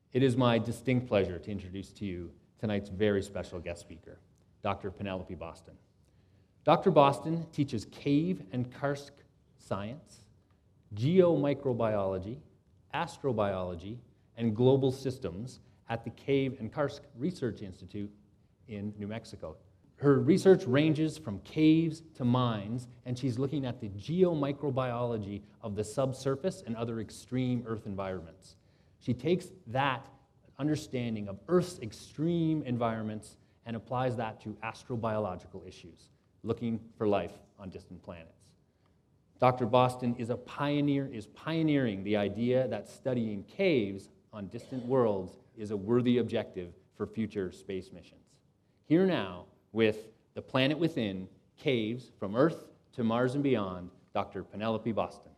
It is my distinct pleasure to introduce to you tonight's very special guest speaker, Dr. Penelope Boston. Dr. Boston teaches cave and karst science, geomicrobiology, astrobiology, and global systems at the Cave and Karst Research Institute in New Mexico. Her research ranges from caves to mines, and she's looking at the geomicrobiology of the subsurface and other extreme Earth environments. She takes that understanding of Earth's extreme environments and applies that to astrobiological issues, looking for life on distant planets. Dr. Boston is pioneering the idea that studying caves on distant worlds is a worthy objective for future space missions. Here now, with The Planet Within, Caves from Earth to Mars and Beyond, Dr. Penelope Boston.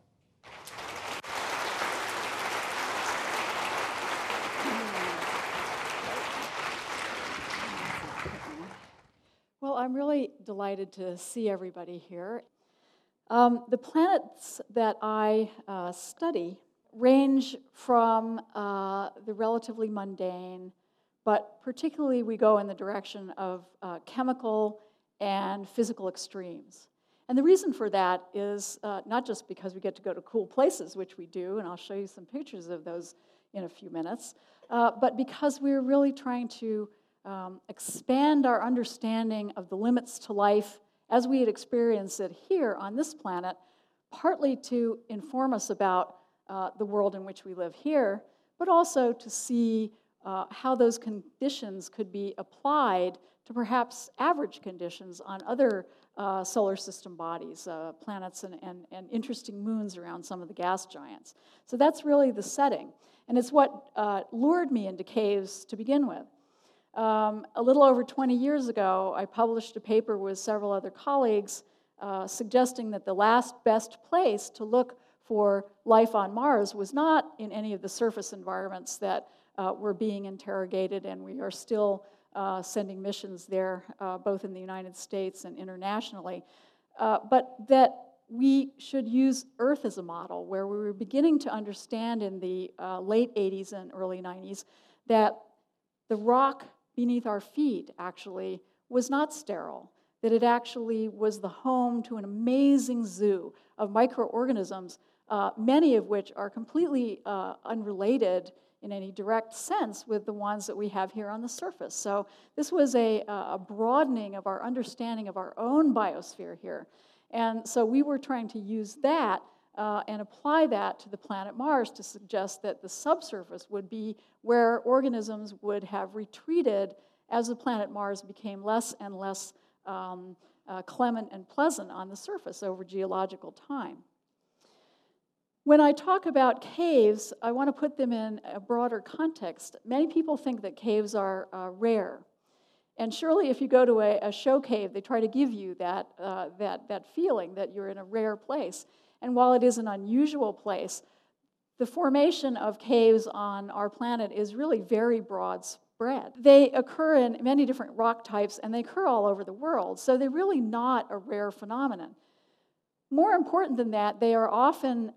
Well, I'm really delighted to see everybody here. The planets that I study range from the relatively mundane, but particularly we go in the direction of chemical and physical extremes. And the reason for that is not just because we get to go to cool places, which we do, and I'll show you some pictures of those in a few minutes, but because we're really trying to expand our understanding of the limits to life as we had experienced it here on this planet, partly to inform us about the world in which we live here, but also to see how those conditions could be applied to perhaps average conditions on other solar system bodies, planets and interesting moons around some of the gas giants. So that's really the setting. And it's what lured me into caves to begin with. A little over 20 years ago, I published a paper with several other colleagues suggesting that the last best place to look for life on Mars was not in any of the surface environments that were being interrogated, and we are still sending missions there, both in the United States and internationally, but that we should use Earth as a model, where we were beginning to understand in the late 80s and early 90s that the rock beneath our feet actually was not sterile, that it actually was the home to an amazing zoo of microorganisms, many of which are completely unrelated in any direct sense with the ones that we have here on the surface. So this was a broadening of our understanding of our own biosphere here. And so we were trying to use that and apply that to the planet Mars to suggest that the subsurface would be where organisms would have retreated as the planet Mars became less and less clement and pleasant on the surface over geological time. When I talk about caves, I want to put them in a broader context. Many people think that caves are rare. And surely if you go to a show cave, they try to give you that feeling that you're in a rare place. And while it is an unusual place, the formation of caves on our planet is really very broad spread. They occur in many different rock types, and they occur all over the world, so they're really not a rare phenomenon. More important than that, they are often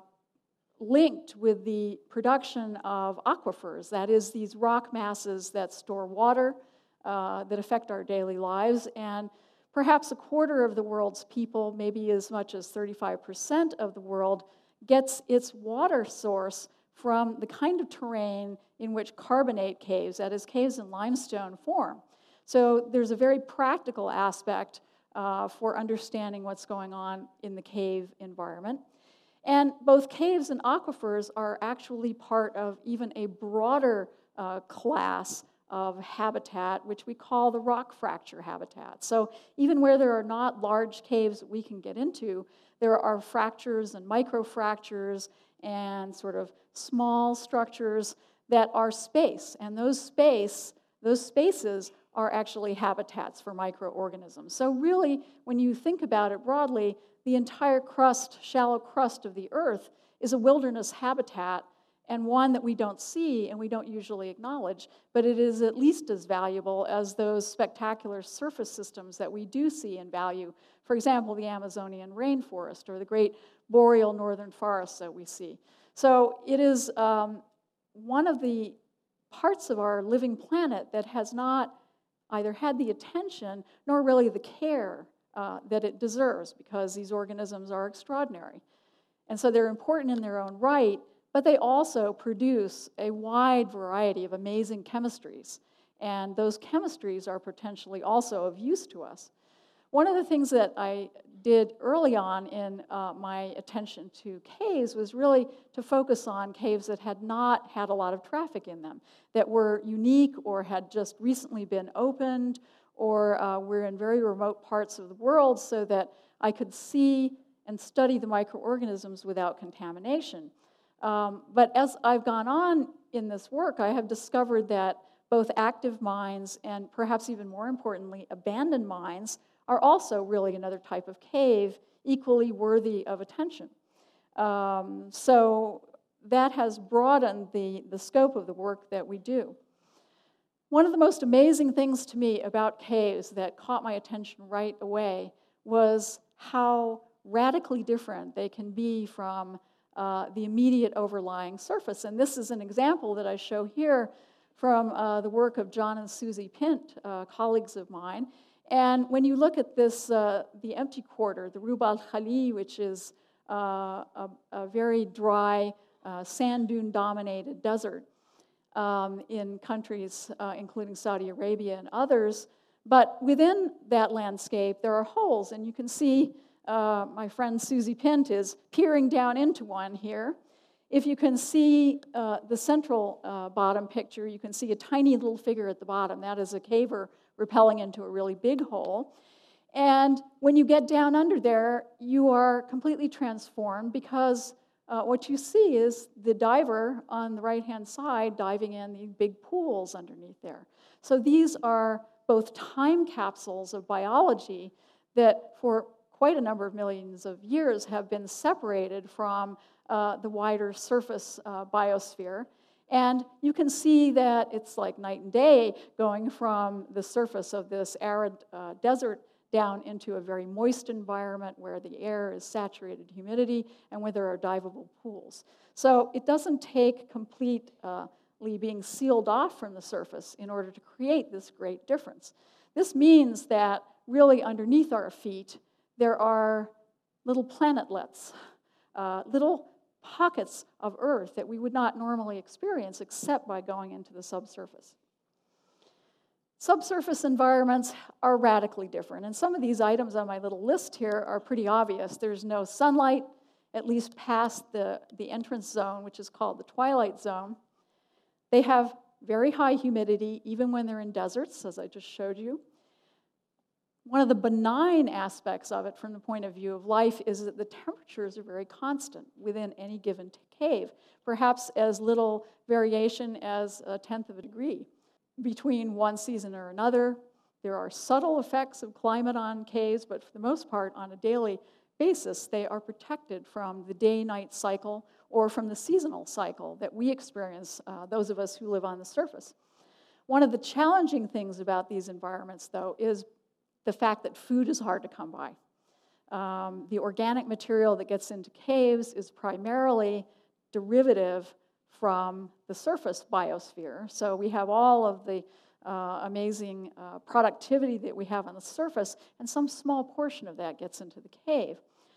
linked with the production of aquifers, that is, these rock masses that store water, that affect our daily lives, and perhaps a quarter of the world's people, maybe as much as 35% of the world, gets its water source from the kind of terrain in which carbonate caves, that is, caves in limestone, form. So there's a very practical aspect for understanding what's going on in the cave environment. And both caves and aquifers are actually part of even a broader class of habitat, which we call the rock fracture habitat. So even where there are not large caves that we can get into, there are fractures and microfractures and sort of small structures that are space. And those spaces are actually habitats for microorganisms. So really, when you think about it broadly, the entire crust, shallow crust of the Earth is a wilderness habitat, and one that we don't see and we don't usually acknowledge, but it is at least as valuable as those spectacular surface systems that we do see and value. For example, the Amazonian rainforest or the great boreal northern forests that we see. So it is one of the parts of our living planet that has not either had the attention nor really the care that it deserves, because these organisms are extraordinary. And so they're important in their own right, but they also produce a wide variety of amazing chemistries. And those chemistries are potentially also of use to us. One of the things that I did early on in my attention to caves was really to focus on caves that had not had a lot of traffic in them, that were unique or had just recently been opened, or were in very remote parts of the world, so that I could see and study the microorganisms without contamination. But as I've gone on in this work, I have discovered that both active mines and perhaps even more importantly, abandoned mines are also really another type of cave equally worthy of attention. So that has broadened the scope of the work that we do. One of the most amazing things to me about caves that caught my attention right away was how radically different they can be from the immediate overlying surface. And this is an example that I show here from the work of John and Susie Pint, colleagues of mine. And when you look at this, the empty quarter, the Rub al Khali, which is a very dry, sand dune-dominated desert in countries including Saudi Arabia and others, but within that landscape there are holes, and you can see my friend Susie Pint is peering down into one here. If you can see the central bottom picture, you can see a tiny little figure at the bottom. That is a caver rappelling into a really big hole. And when you get down under there, you are completely transformed, because what you see is the diver on the right-hand side diving in the big pools underneath there. So these are both time capsules of biology that for quite a number of millions of years have been separated from the wider surface biosphere. And you can see that it's like night and day going from the surface of this arid desert down into a very moist environment where the air is saturated humidity and where there are diveable pools. So it doesn't take completely being sealed off from the surface in order to create this great difference. This means that really underneath our feet there are little planetlets, little pockets of Earth that we would not normally experience except by going into the subsurface. Subsurface environments are radically different, and some of these items on my little list here are pretty obvious. There's no sunlight, at least past the entrance zone, which is called the twilight zone. They have very high humidity, even when they're in deserts, as I just showed you. One of the benign aspects of it from the point of view of life is that the temperatures are very constant within any given cave, perhaps as little variation as 1/10 of a degree between one season or another. There are subtle effects of climate on caves, but for the most part, on a daily basis, they are protected from the day-night cycle or from the seasonal cycle that we experience, those of us who live on the surface. One of the challenging things about these environments, though, is the fact that food is hard to come by. The organic material that gets into caves is primarily derivative from the surface biosphere. So we have all of the amazing productivity that we have on the surface, and some small portion of that gets into the cave.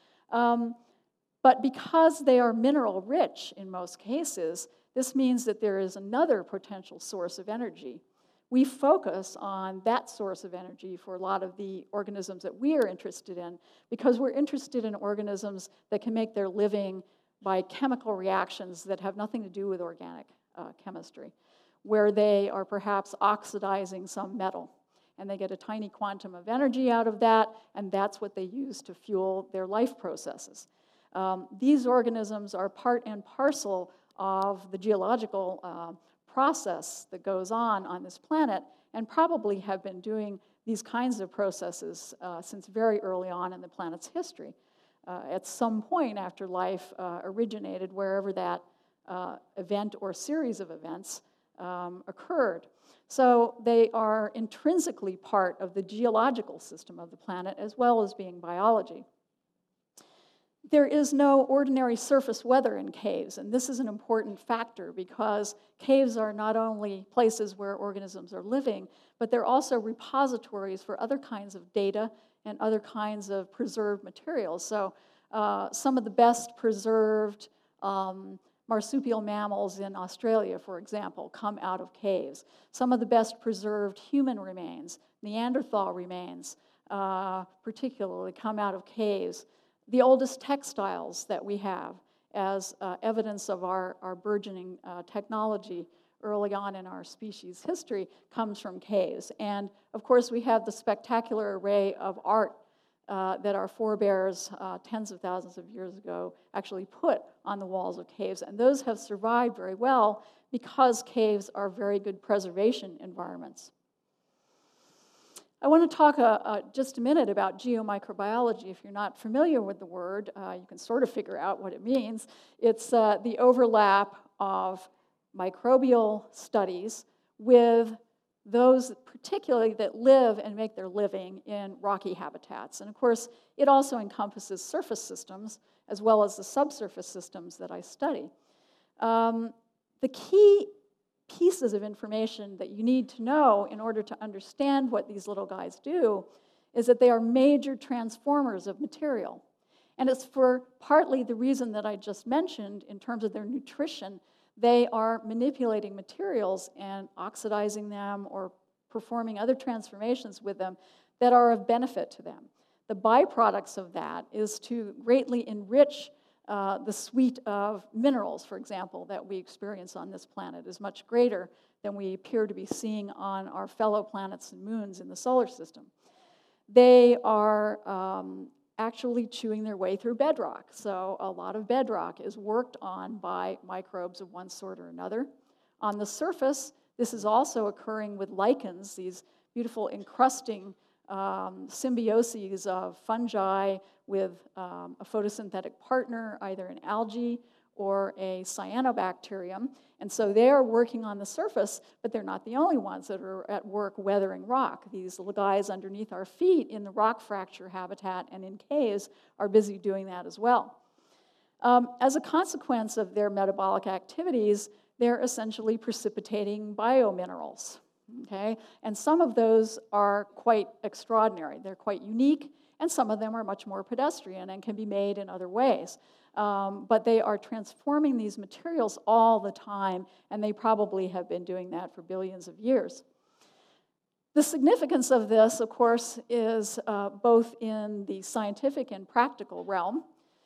But because they are mineral rich in most cases, this means that there is another potential source of energy. We focus on that source of energy for a lot of the organisms that we are interested in, because we're interested in organisms that can make their living by chemical reactions that have nothing to do with organic chemistry, where they are perhaps oxidizing some metal, and they get a tiny quantum of energy out of that, and that's what they use to fuel their life processes. These organisms are part and parcel of the geological process that goes on this planet, and probably have been doing these kinds of processes since very early on in the planet's history. At some point after life originated, wherever that event or series of events occurred. So they are intrinsically part of the geological system of the planet, as well as being biology. There is no ordinary surface weather in caves, and this is an important factor because caves are not only places where organisms are living, but they're also repositories for other kinds of data and other kinds of preserved materials. So some of the best preserved marsupial mammals in Australia, for example, come out of caves. Some of the best preserved human remains, Neanderthal remains, particularly come out of caves. The oldest textiles that we have as evidence of our burgeoning technology early on in our species history comes from caves. And of course, we have the spectacular array of art that our forebears tens of thousands of years ago actually put on the walls of caves. And those have survived very well because caves are very good preservation environments. I want to talk just a minute about geomicrobiology. If you're not familiar with the word, you can sort of figure out what it means. It's the overlap of microbial studies with those particularly that live and make their living in rocky habitats. And of course, it also encompasses surface systems as well as the subsurface systems that I study. The key pieces of information that you need to know in order to understand what these little guys do is that they are major transformers of material. And it's for partly the reason that I just mentioned in terms of their nutrition. They are manipulating materials and oxidizing them or performing other transformations with them that are of benefit to them. The byproducts of that is to greatly enrich the suite of minerals, for example, that we experience on this planet is much greater than we appear to be seeing on our fellow planets and moons in the solar system. They are actually chewing their way through bedrock. So a lot of bedrock is worked on by microbes of one sort or another. On the surface, this is also occurring with lichens, these beautiful encrusting symbioses of fungi with a photosynthetic partner, either an algae or a cyanobacterium. And so they are working on the surface, but they're not the only ones that are at work weathering rock. These little guys underneath our feet in the rock fracture habitat and in caves are busy doing that as well. As a consequence of their metabolic activities, they're essentially precipitating biominerals. Okay? And some of those are quite extraordinary. They're quite unique, and some of them are much more pedestrian and can be made in other ways. But they are transforming these materials all the time, and they probably have been doing that for billions of years. The significance of this, of course, is both in the scientific and practical realm.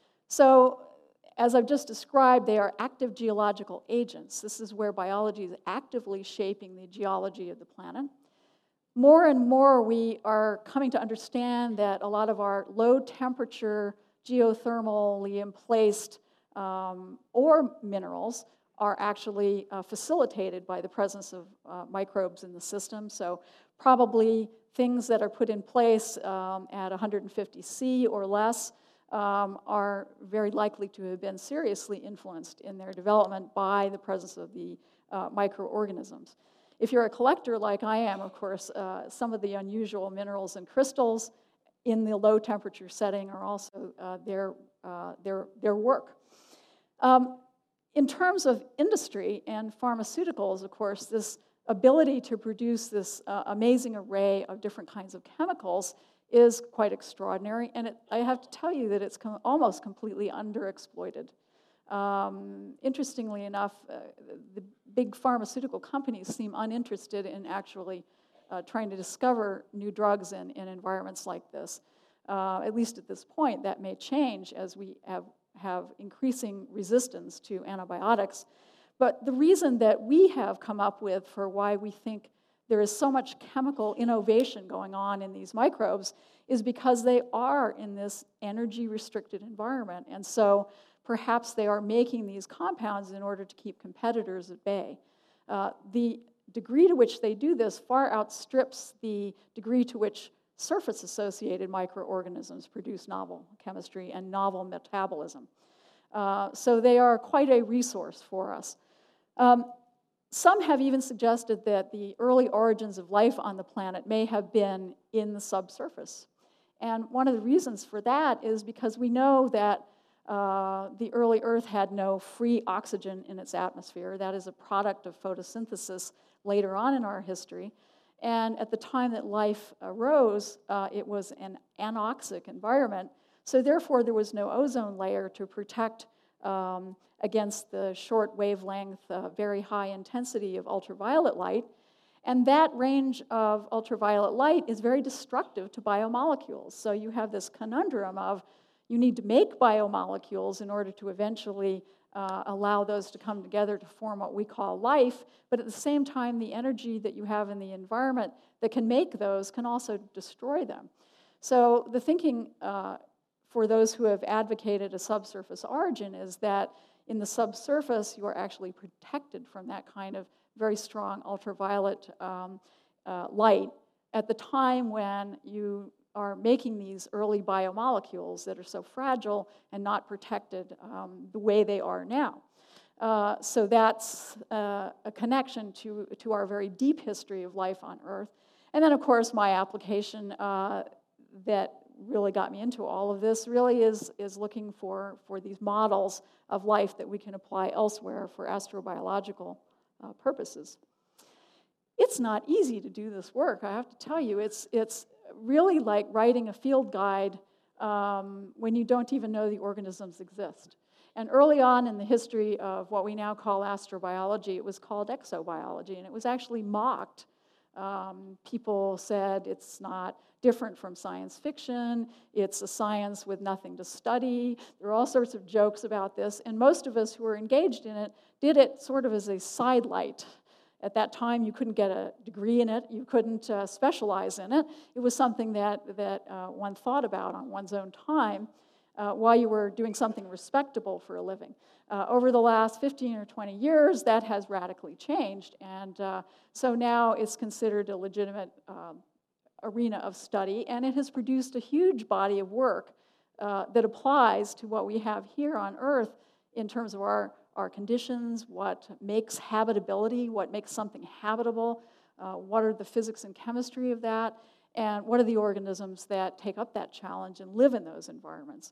So, as I've just described, they are active geological agents. This is where biology is actively shaping the geology of the planet. More and more, we are coming to understand that a lot of our low-temperature, geothermally emplaced ore minerals are actually facilitated by the presence of microbes in the system. So probably things that are put in place at 150 C or less are very likely to have been seriously influenced in their development by the presence of the microorganisms. If you're a collector like I am, of course, some of the unusual minerals and crystals in the low temperature setting are also their work. In terms of industry and pharmaceuticals, of course, this ability to produce this amazing array of different kinds of chemicals is quite extraordinary, and I have to tell you that it's almost completely underexploited. Interestingly enough, the big pharmaceutical companies seem uninterested in actually trying to discover new drugs in environments like this. At least at this point, that may change as we have increasing resistance to antibiotics. But the reason that we have come up with for why we think there is so much chemical innovation going on in these microbes is because they are in this energy-restricted environment. And so perhaps they are making these compounds in order to keep competitors at bay. The degree to which they do this far outstrips the degree to which surface-associated microorganisms produce novel chemistry and novel metabolism. So they are quite a resource for us. Some have even suggested that the early origins of life on the planet may have been in the subsurface. And one of the reasons for that is because we know that the early Earth had no free oxygen in its atmosphere. That is a product of photosynthesis later on in our history. And at the time that life arose, it was an anoxic environment. So therefore, there was no ozone layer to protect against the short wavelength, very high intensity of ultraviolet light. And that range of ultraviolet light is very destructive to biomolecules. So you have this conundrum of you need to make biomolecules in order to eventually allow those to come together to form what we call life, but at the same time, the energy that you have in the environment that can make those can also destroy them. So the thinking for those who have advocated a subsurface origin is that in the subsurface, you are actually protected from that kind of very strong ultraviolet light at the time when you are making these early biomolecules that are so fragile and not protected the way they are now. So that's a connection to our very deep history of life on Earth. And then, of course, my application that really got me into all of this really is looking for these models of life that we can apply elsewhere for astrobiological purposes. It's not easy to do this work, I have to tell you. It's really like writing a field guide when you don't even know the organisms exist. And early on in the history of what we now call astrobiology, it was called exobiology, and it was actually mocked. People said it's not different from science fiction, it's a science with nothing to study. There are all sorts of jokes about this, and most of us who were engaged in it did it sort of as a sidelight. At that time, you couldn't get a degree in it, you couldn't specialize in it. It was something that one thought about on one's own time while you were doing something respectable for a living. Over the last 15 or 20 years, that has radically changed, and so now it's considered a legitimate arena of study, and it has produced a huge body of work that applies to what we have here on Earth in terms of our conditions, what makes habitability, what makes something habitable, what are the physics and chemistry of that, and what are the organisms that take up that challenge and live in those environments.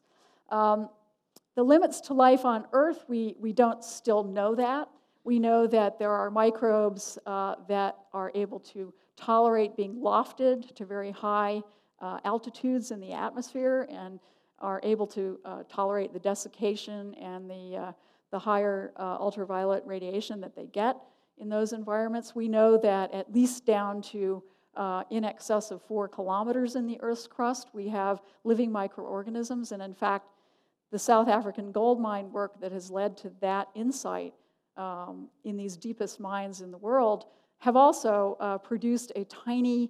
The limits to life on Earth, we don't still know that. We know that there are microbes that are able to tolerate being lofted to very high altitudes in the atmosphere and are able to tolerate the desiccation and the higher ultraviolet radiation that they get in those environments. We know that at least down to in excess of 4 kilometers in the Earth's crust, we have living microorganisms, and in fact, the South African gold mine work that has led to that insight in these deepest mines in the world have also produced a tiny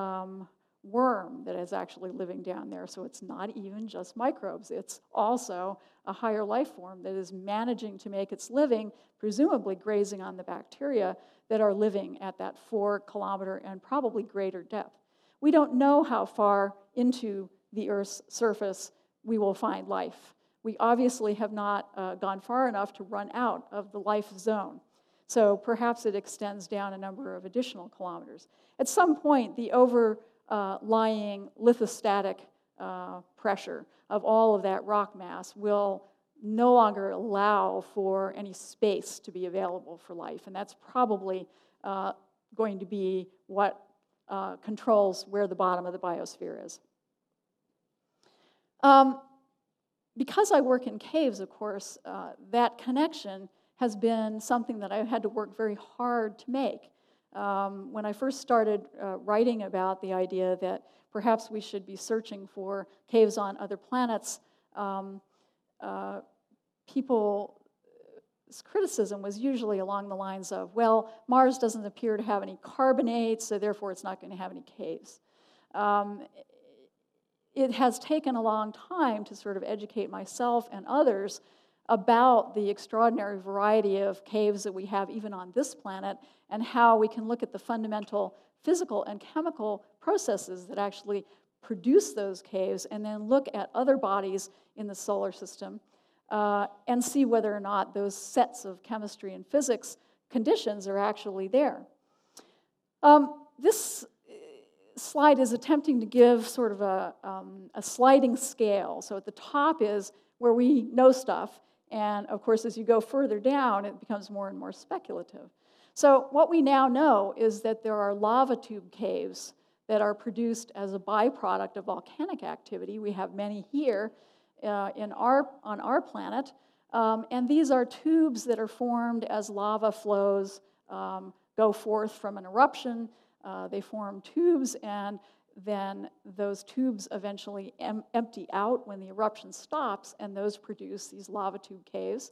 worm that is actually living down there. So it's not even just microbes. It's also a higher life form that is managing to make its living, presumably grazing on the bacteria that are living at that 4 kilometer and probably greater depth. We don't know how far into the Earth's surface we will find life. We obviously have not gone far enough to run out of the life zone. So perhaps it extends down a number of additional kilometers. At some point, the overlying lithostatic pressure of all of that rock mass will no longer allow for any space to be available for life. And that's probably going to be what controls where the bottom of the biosphere is. Because I work in caves, of course, that connection has been something that I've had to work very hard to make. When I first started writing about the idea that perhaps we should be searching for caves on other planets, people's criticism was usually along the lines of, well, Mars doesn't appear to have any carbonates, so therefore it's not going to have any caves. It has taken a long time to sort of educate myself and others about the extraordinary variety of caves that we have even on this planet and how we can look at the fundamental physical and chemical processes that actually produce those caves and then look at other bodies in the solar system and see whether or not those sets of chemistry and physics conditions are actually there. This slide is attempting to give sort of a sliding scale. So at the top is where we know stuff. And of course, as you go further down, it becomes more and more speculative. So what we now know is that there are lava tube caves that are produced as a byproduct of volcanic activity. We have many here on our planet. And these are tubes that are formed as lava flows go forth from an eruption. They form tubes, and then those tubes eventually empty out when the eruption stops, and those produce these lava tube caves.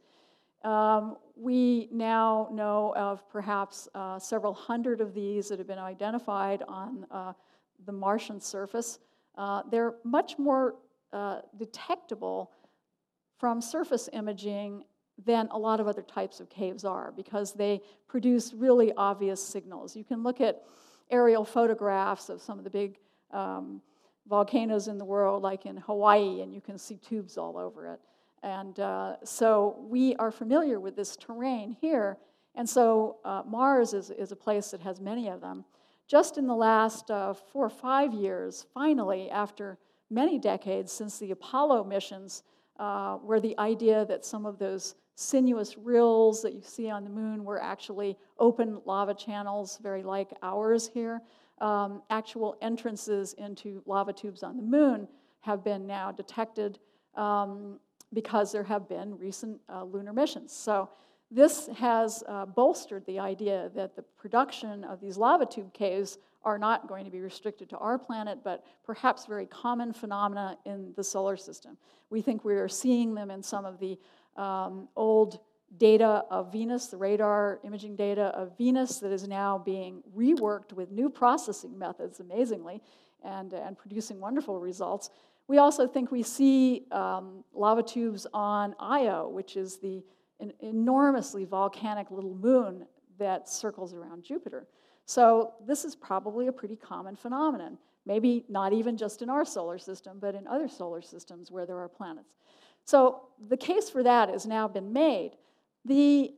We now know of perhaps several hundred of these that have been identified on the Martian surface. They're much more detectable from surface imaging than a lot of other types of caves are, because they produce really obvious signals. You can look at aerial photographs of some of the big volcanoes in the world, like in Hawaii, and you can see tubes all over it. And so we are familiar with this terrain here, and so Mars is a place that has many of them. Just in the last 4 or 5 years, finally, after many decades since the Apollo missions, where the idea that some of those sinuous rills that you see on the moon were actually open lava channels, very like ours here, actual entrances into lava tubes on the moon have been now detected because there have been recent lunar missions. So this has bolstered the idea that the production of these lava tube caves are not going to be restricted to our planet, but perhaps very common phenomena in the solar system. We think we are seeing them in some of the old data of Venus, the radar imaging data of Venus that is now being reworked with new processing methods, amazingly, and producing wonderful results. We also think we see lava tubes on Io, which is the enormously volcanic little moon that circles around Jupiter. So this is probably a pretty common phenomenon, maybe not even just in our solar system, but in other solar systems where there are planets. So the case for that has now been made. The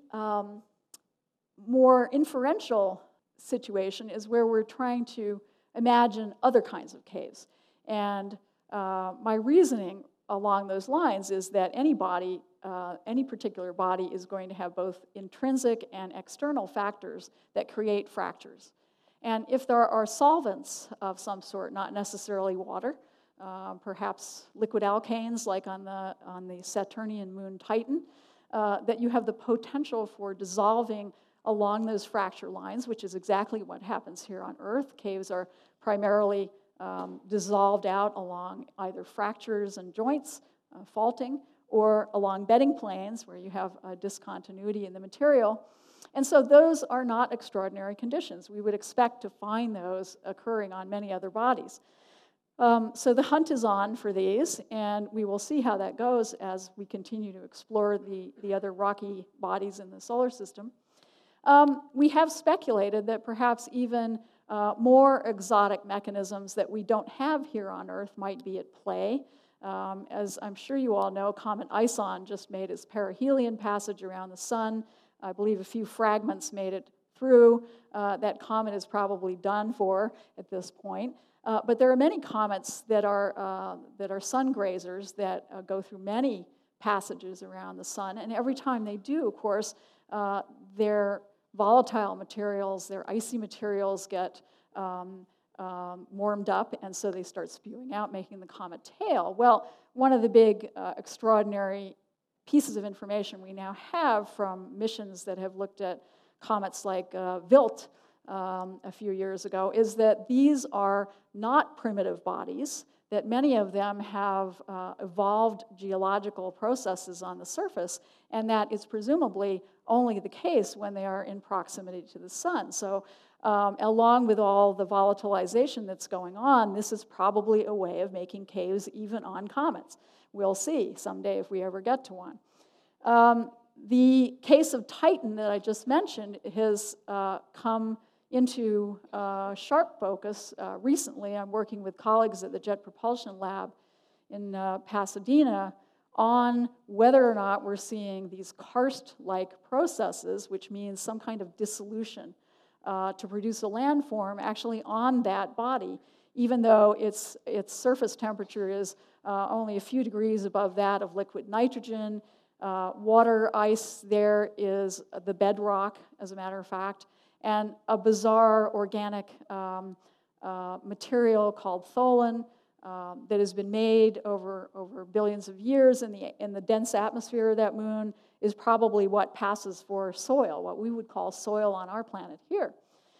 more inferential situation is where we're trying to imagine other kinds of caves. And my reasoning along those lines is that any body, any particular body, is going to have both intrinsic and external factors that create fractures. And if there are solvents of some sort, not necessarily water, perhaps liquid alkanes like on the Saturnian moon Titan, that you have the potential for dissolving along those fracture lines, which is exactly what happens here on Earth. Caves are primarily dissolved out along either fractures and joints, faulting, or along bedding planes where you have a discontinuity in the material. And so those are not extraordinary conditions. We would expect to find those occurring on many other bodies. So the hunt is on for these, and we will see how that goes as we continue to explore the other rocky bodies in the solar system. We have speculated that perhaps even more exotic mechanisms that we don't have here on Earth might be at play. As I'm sure you all know, Comet ISON just made its perihelion passage around the sun. I believe a few fragments made it through. That comet is probably done for at this point. But there are many comets that are sun grazers that go through many passages around the sun. And every time they do, of course, their volatile materials, their icy materials get warmed up, and so they start spewing out, making the comet tail. Well, one of the big extraordinary pieces of information we now have from missions that have looked at comets like Wild a few years ago is that these are not primitive bodies, that many of them have evolved geological processes on the surface, and that is presumably only the case when they are in proximity to the sun. So along with all the volatilization that's going on, this is probably a way of making caves even on comets. We'll see someday if we ever get to one. The case of Titan that I just mentioned has come into sharp focus recently. I'm working with colleagues at the Jet Propulsion Lab in Pasadena on whether or not we're seeing these karst-like processes, which means some kind of dissolution to produce a landform actually on that body. even though its surface temperature is only a few degrees above that of liquid nitrogen. Water ice there is the bedrock, as a matter of fact, and a bizarre organic material called tholin that has been made over billions of years in the dense atmosphere of that moon is probably what passes for soil, what we would call soil on our planet here.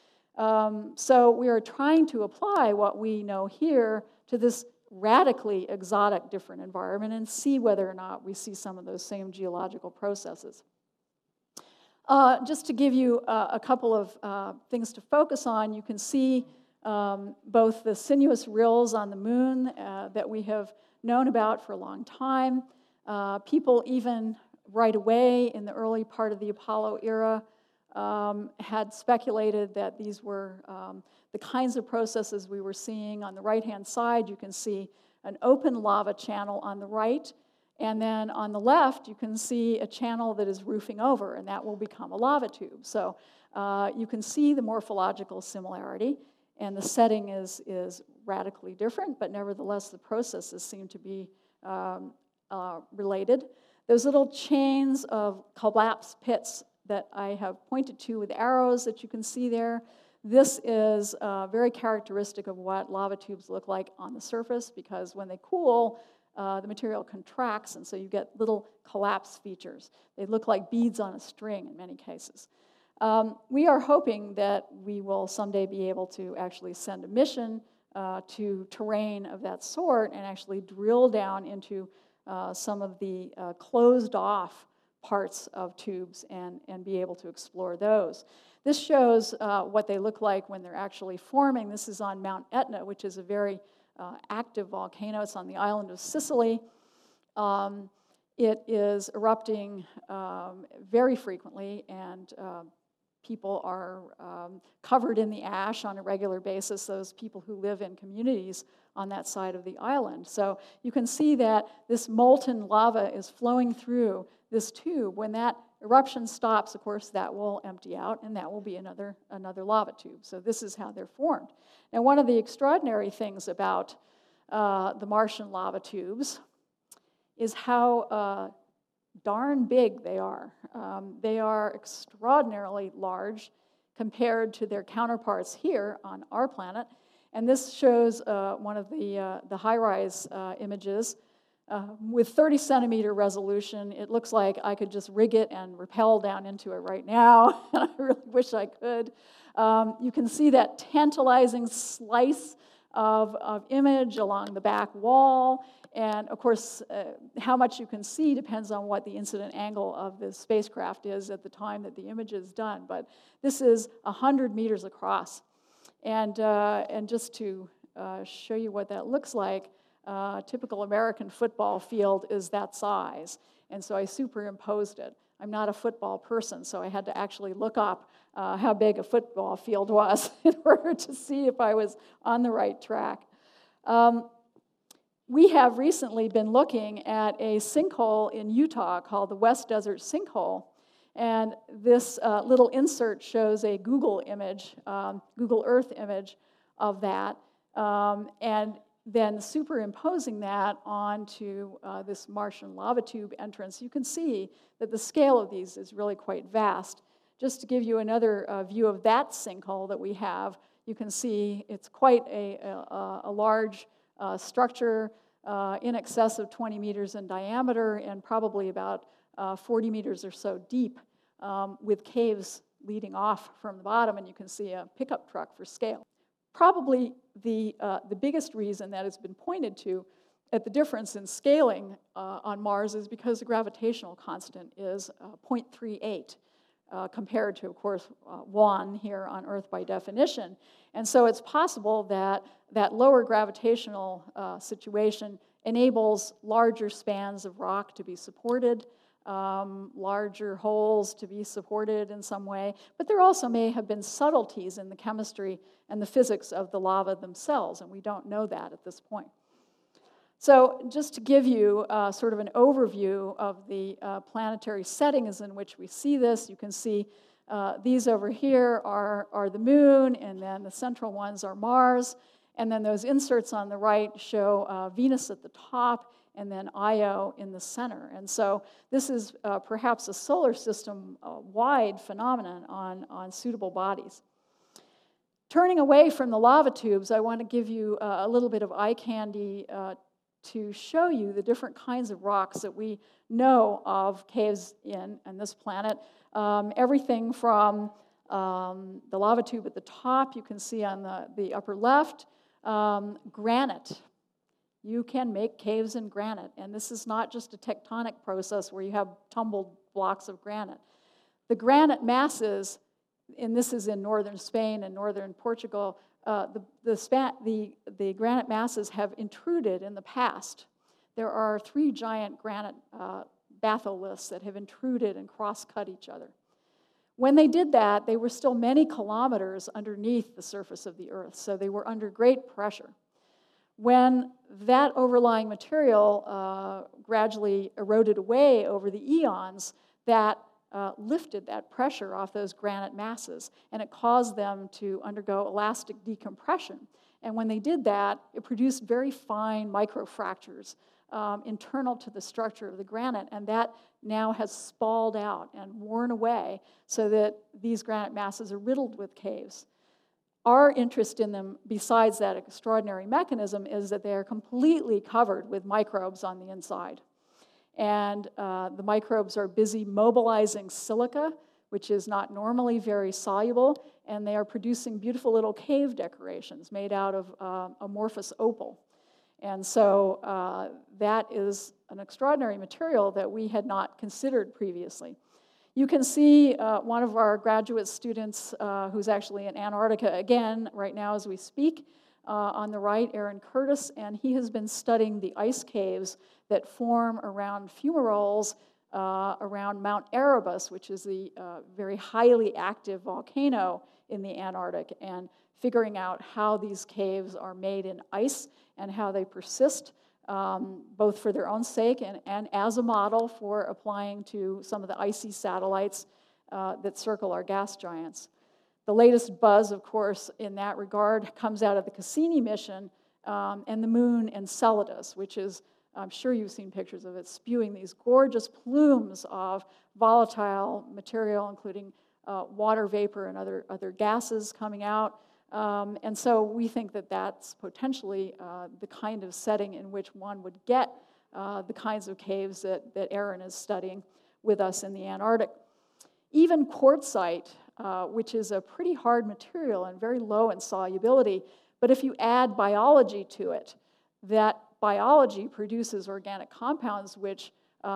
So we are trying to apply what we know here to this radically exotic different environment and see whether or not we see some of those same geological processes. Just to give you a couple of things to focus on, you can see both the sinuous rills on the moon that we have known about for a long time. People even right away in the early part of the Apollo era had speculated that these were the kinds of processes we were seeing. On the right-hand side, you can see an open lava channel on the right, and then on the left, you can see a channel that is roofing over, and that will become a lava tube. So you can see the morphological similarity, and the setting is radically different, but nevertheless, the processes seem to be related. Those little chains of collapsed pits that I have pointed to with arrows that you can see there, this is very characteristic of what lava tubes look like on the surface, because when they cool, the material contracts, and so you get little collapse features. They look like beads on a string in many cases. We are hoping that we will someday be able to actually send a mission to terrain of that sort and actually drill down into some of the closed-off parts of tubes and be able to explore those. This shows what they look like when they're actually forming. This is on Mount Etna, which is a very active volcano. It's on the island of Sicily. It is erupting very frequently, and people are covered in the ash on a regular basis, those people who live in communities on that side of the island. So you can see that this molten lava is flowing through this tube. When that eruption stops, of course, that will empty out, and that will be another lava tube. So this is how they're formed. Now, one of the extraordinary things about the Martian lava tubes is how darn big they are. They are extraordinarily large compared to their counterparts here on our planet. And this shows one of the high-rise images with 30-centimeter resolution. It looks like I could just rig it and rappel down into it right now. I really wish I could. You can see that tantalizing slice of image along the back wall. And of course, how much you can see depends on what the incident angle of the spacecraft is at the time that the image is done. But this is 100 meters across. And just to show you what that looks like, a typical American football field is that size. And so I superimposed it. I'm not a football person, so I had to actually look up how big a football field was in order to see if I was on the right track. We have recently been looking at a sinkhole in Utah called the West Desert Sinkhole. And this little insert shows a Google image, Google Earth image of that. And then superimposing that onto this Martian lava tube entrance, you can see that the scale of these is really quite vast. Just to give you another view of that sinkhole that we have, you can see it's quite a large structure in excess of 20 meters in diameter and probably about 40 meters or so deep, with caves leading off from the bottom, and you can see a pickup truck for scale. Probably the biggest reason that has been pointed to at the difference in scaling on Mars is because the gravitational constant is 0.38 compared to, of course, 1 here on Earth by definition. And so it's possible that that lower gravitational situation enables larger spans of rock to be supported, larger holes to be supported in some way, but there also may have been subtleties in the chemistry and the physics of the lava themselves, and we don't know that at this point. So just to give you sort of an overview of the planetary settings in which we see this, you can see these over here are the moon, and then the central ones are Mars. And then those inserts on the right show Venus at the top and then Io in the center. And so this is perhaps a solar system-wide phenomenon on suitable bodies. Turning away from the lava tubes, I want to give you a little bit of eye candy to show you the different kinds of rocks that we know of caves on this planet. Everything from the lava tube at the top, you can see on the upper left, granite. You can make caves in granite, and this is not just a tectonic process where you have tumbled blocks of granite. The granite masses, and this is in northern Spain and northern Portugal, the granite masses have intruded in the past. There are 3 giant granite batholiths that have intruded and cross-cut each other. When they did that, they were still many kilometers underneath the surface of the Earth, so they were under great pressure. When that overlying material gradually eroded away over the eons, that lifted that pressure off those granite masses, and it caused them to undergo elastic decompression. And when they did that, it produced very fine microfractures internal to the structure of the granite, and that now has spalled out and worn away so that these granite masses are riddled with caves. Our interest in them, besides that extraordinary mechanism, is that they are completely covered with microbes on the inside. And the microbes are busy mobilizing silica, which is not normally very soluble, and they are producing beautiful little cave decorations made out of amorphous opal. And so that is an extraordinary material that we had not considered previously. You can see one of our graduate students who's actually in Antarctica again right now as we speak. On the right, Aaron Curtis, and he has been studying the ice caves that form around fumaroles around Mount Erebus, which is the very highly active volcano in the Antarctic, and figuring out how these caves are made in ice and how they persist, both for their own sake and as a model for applying to some of the icy satellites that circle our gas giants. The latest buzz, of course, in that regard comes out of the Cassini mission and the moon Enceladus, which is, I'm sure you've seen pictures of it, spewing these gorgeous plumes of volatile material, including water vapor and other gases coming out. And so we think that that's potentially the kind of setting in which one would get the kinds of caves that Aaron is studying with us in the Antarctic. Even quartzite, which is a pretty hard material and very low in solubility, but if you add biology to it, that biology produces organic compounds which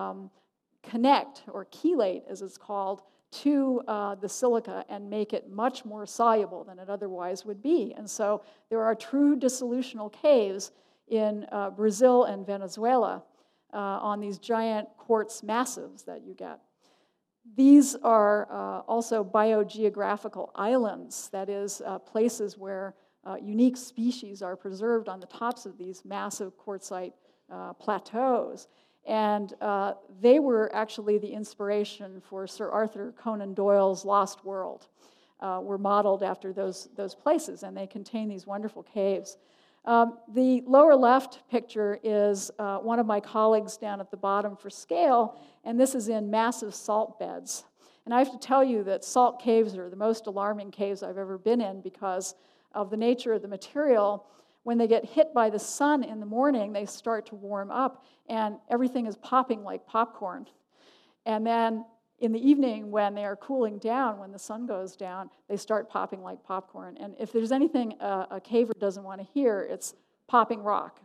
connect, or chelate as it's called, to the silica and make it much more soluble than it otherwise would be. And so there are true dissolutional caves in Brazil and Venezuela on these giant quartz massives that you get. These are also biogeographical islands, that is, places where unique species are preserved on the tops of these massive quartzite plateaus. And they were actually the inspiration for Sir Arthur Conan Doyle's Lost World. Were modeled after those places, and they contain these wonderful caves. The lower left picture is one of my colleagues down at the bottom for scale, and this is in massive salt beds. And I have to tell you that salt caves are the most alarming caves I've ever been in because of the nature of the material. When they get hit by the sun in the morning, they start to warm up, and everything is popping like popcorn. And then in the evening, when they are cooling down, when the sun goes down, they start popping like popcorn. And if there's anything a caver doesn't want to hear, it's popping rock.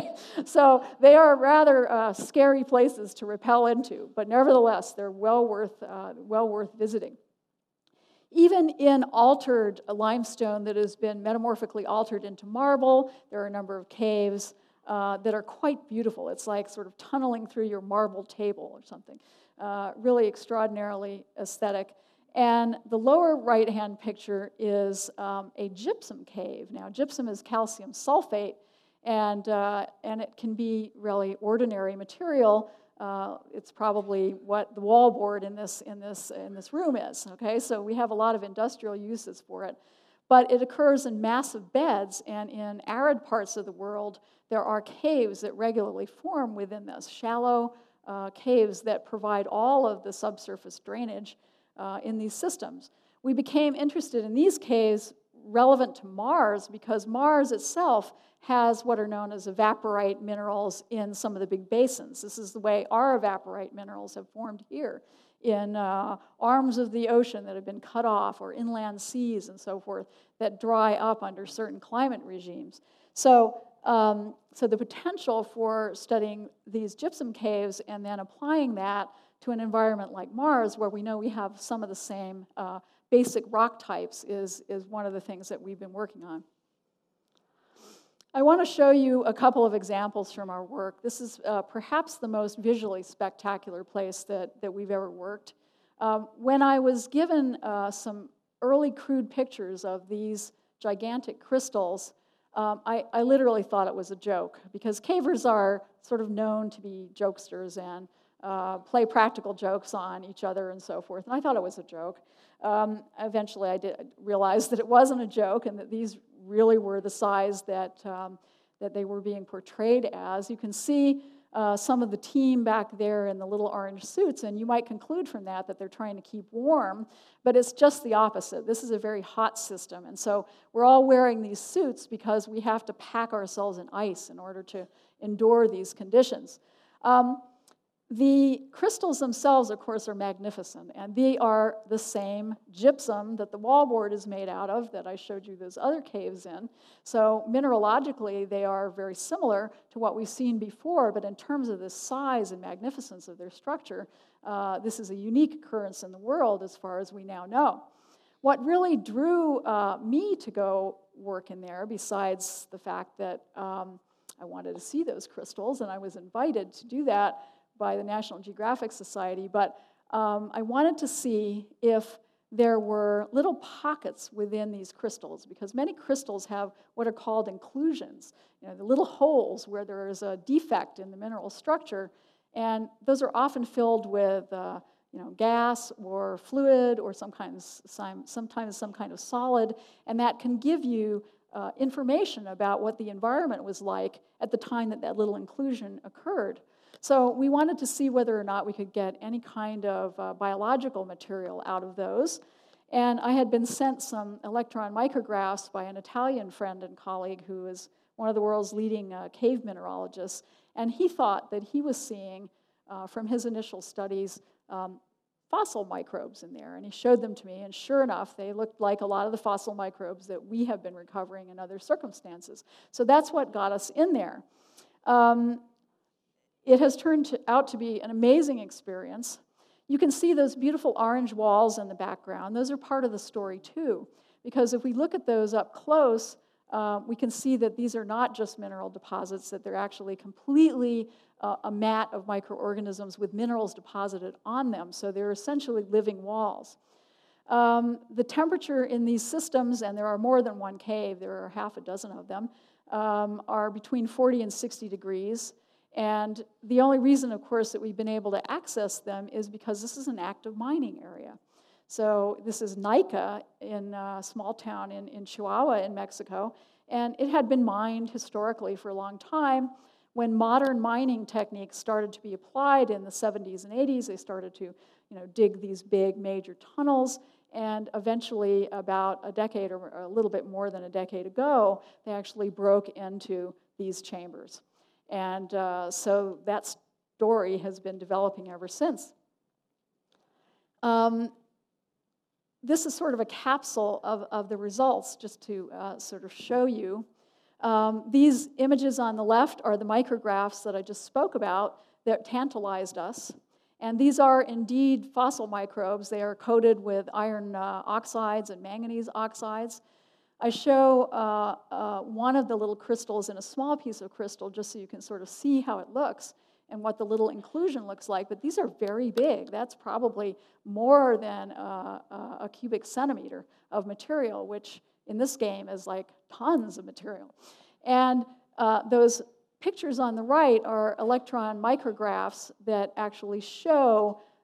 So they are rather scary places to rappel into, but nevertheless, they're well worth visiting. Even in altered limestone that has been metamorphically altered into marble, there are a number of caves that are quite beautiful. It's like sort of tunneling through your marble table or something. Really extraordinarily aesthetic. And the lower right-hand picture is a gypsum cave. Now, gypsum is calcium sulfate, and it can be really ordinary material. It's probably what the wallboard in this room is. Okay, so we have a lot of industrial uses for it. but it occurs in massive beds, and in arid parts of the world, there are caves that regularly form within this, shallow caves that provide all of the subsurface drainage in these systems. We became interested in these caves relevant to Mars because Mars itself has what are known as evaporite minerals in some of the big basins. This is the way our evaporite minerals have formed here in arms of the ocean that have been cut off, or inland seas and so forth that dry up under certain climate regimes. So the potential for studying these gypsum caves and then applying that to an environment like Mars, where we know we have some of the same basic rock types, is one of the things that we've been working on. I want to show you a couple of examples from our work. This is perhaps the most visually spectacular place that we've ever worked. When I was given some early crude pictures of these gigantic crystals, I literally thought it was a joke, because cavers are sort of known to be jokesters and play practical jokes on each other and so forth, and I thought it was a joke. Eventually I did realize that it wasn't a joke and that these really were the size that they were being portrayed as. You can see some of the team back there in the little orange suits, and you might conclude from that they're trying to keep warm, but it's just the opposite. This is a very hot system, and so we're all wearing these suits because we have to pack ourselves in ice in order to endure these conditions. The crystals themselves, of course, are magnificent, and they are the same gypsum that the wallboard is made out of that I showed you those other caves in. So mineralogically, they are very similar to what we've seen before, but in terms of the size and magnificence of their structure, this is a unique occurrence in the world as far as we now know. What really drew me to go work in there, besides the fact that I wanted to see those crystals, and I was invited to do that by the National Geographic Society, but I wanted to see if there were little pockets within these crystals, because many crystals have what are called inclusions, the little holes where there is a defect in the mineral structure, and those are often filled with gas or fluid or sometimes some kind of solid, and that can give you information about what the environment was like at the time that little inclusion occurred. So we wanted to see whether or not we could get any kind of biological material out of those. And I had been sent some electron micrographs by an Italian friend and colleague who is one of the world's leading cave mineralogists. And he thought that he was seeing, from his initial studies, fossil microbes in there. And he showed them to me, and sure enough, they looked like a lot of the fossil microbes that we have been recovering in other circumstances. So that's what got us in there. It has turned out to be an amazing experience. You can see those beautiful orange walls in the background. Those are part of the story too, because if we look at those up close, we can see that these are not just mineral deposits, that they're actually completely a mat of microorganisms with minerals deposited on them, so they're essentially living walls. The temperature in these systems, and there are more than one cave, there are half a dozen of them, are between 40 and 60 degrees. And the only reason, of course, that we've been able to access them is because this is an active mining area. So this is Nica, in a small town in Chihuahua in Mexico, and it had been mined historically for a long time. When modern mining techniques started to be applied in the 70s and 80s, they started to dig these big major tunnels, and eventually, about a decade or a little bit more than a decade ago, they actually broke into these chambers. And so that story has been developing ever since. This is sort of a capsule of the results, just to sort of show you. These images on the left are the micrographs that I just spoke about that tantalized us. And these are indeed fossil microbes. They are coated with iron oxides and manganese oxides. I show one of the little crystals in a small piece of crystal just so you can sort of see how it looks and what the little inclusion looks like, but these are very big. That's probably more than a cubic centimeter of material, which in this game is like tons of material. And those pictures on the right are electron micrographs that actually show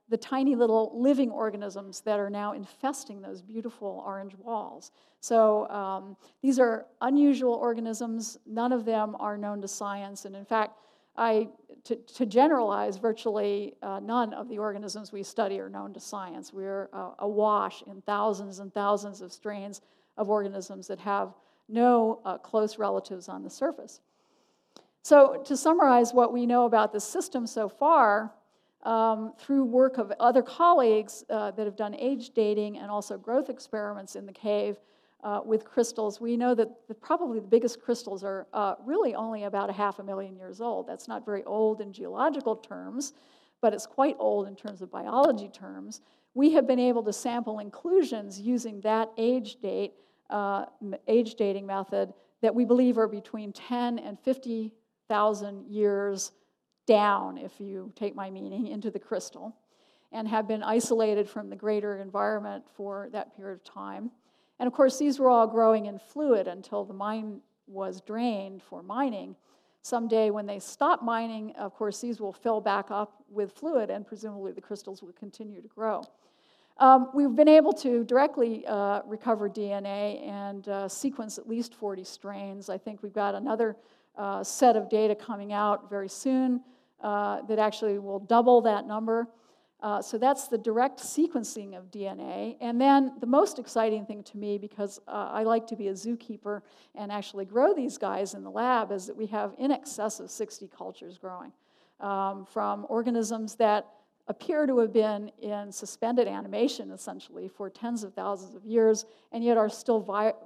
the tiny little living organisms that are now infesting those beautiful orange walls. So these are unusual organisms. None of them are known to science. And in fact, to generalize, virtually none of the organisms we study are known to science. We're awash in thousands and thousands of strains of organisms that have no close relatives on the surface. So to summarize what we know about this system so far, through work of other colleagues that have done age dating and also growth experiments in the cave with crystals, we know that probably the biggest crystals are really only about 500,000 years old. That's not very old in geological terms, but it's quite old in terms of biology terms. We have been able to sample inclusions using that age dating method that we believe are between 10 and 50,000 years down, if you take my meaning, into the crystal, and have been isolated from the greater environment for that period of time. And of course, these were all growing in fluid until the mine was drained for mining. Someday when they stop mining, of course, these will fill back up with fluid, and presumably the crystals will continue to grow. We've been able to directly recover DNA and sequence at least 40 strains. I think we've got another set of data coming out very soon that actually will double that number. So that's the direct sequencing of DNA. And then the most exciting thing to me, because I like to be a zookeeper and actually grow these guys in the lab, is that we have in excess of 60 cultures growing from organisms that appear to have been in suspended animation, essentially, for tens of thousands of years, and yet are still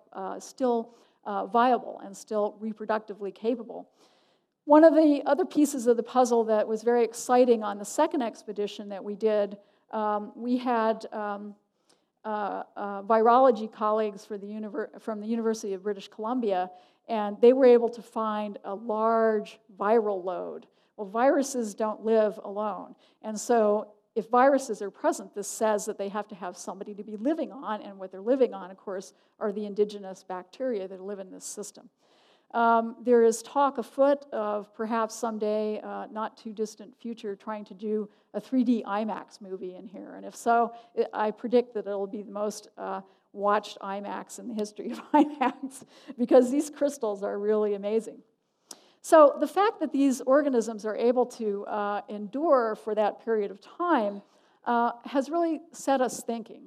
viable and still reproductively capable. One of the other pieces of the puzzle that was very exciting on the second expedition that we did, we had virology colleagues from the University of British Columbia, and they were able to find a large viral load. Well, viruses don't live alone, and so if viruses are present, this says that they have to have somebody to be living on, and what they're living on, of course, are the indigenous bacteria that live in this system. There is talk afoot of perhaps someday, not too distant future, trying to do a 3D IMAX movie in here. And if so, I predict that it'll be the most watched IMAX in the history of IMAX, because these crystals are really amazing. So the fact that these organisms are able to endure for that period of time has really set us thinking.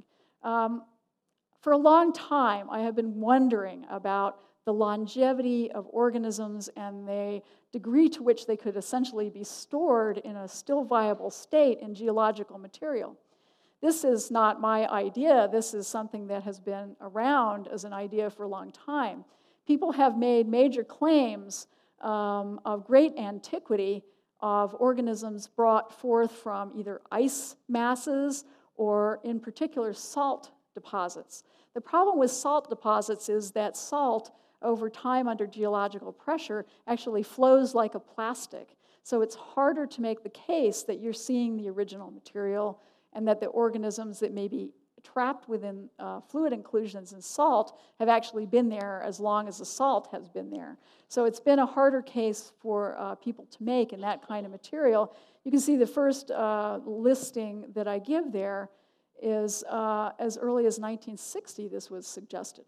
For a long time, I have been wondering about the longevity of organisms and the degree to which they could essentially be stored in a still viable state in geological material. This is not my idea. This is something that has been around as an idea for a long time. People have made major claims of great antiquity of organisms brought forth from either ice masses or, in particular, salt deposits. The problem with salt deposits is that salt, over time under geological pressure, actually flows like a plastic. So it's harder to make the case that you're seeing the original material and that the organisms that may be trapped within fluid inclusions in salt have actually been there as long as the salt has been there. So it's been a harder case for people to make in that kind of material. You can see the first listing that I give there is as early as 1960 this was suggested.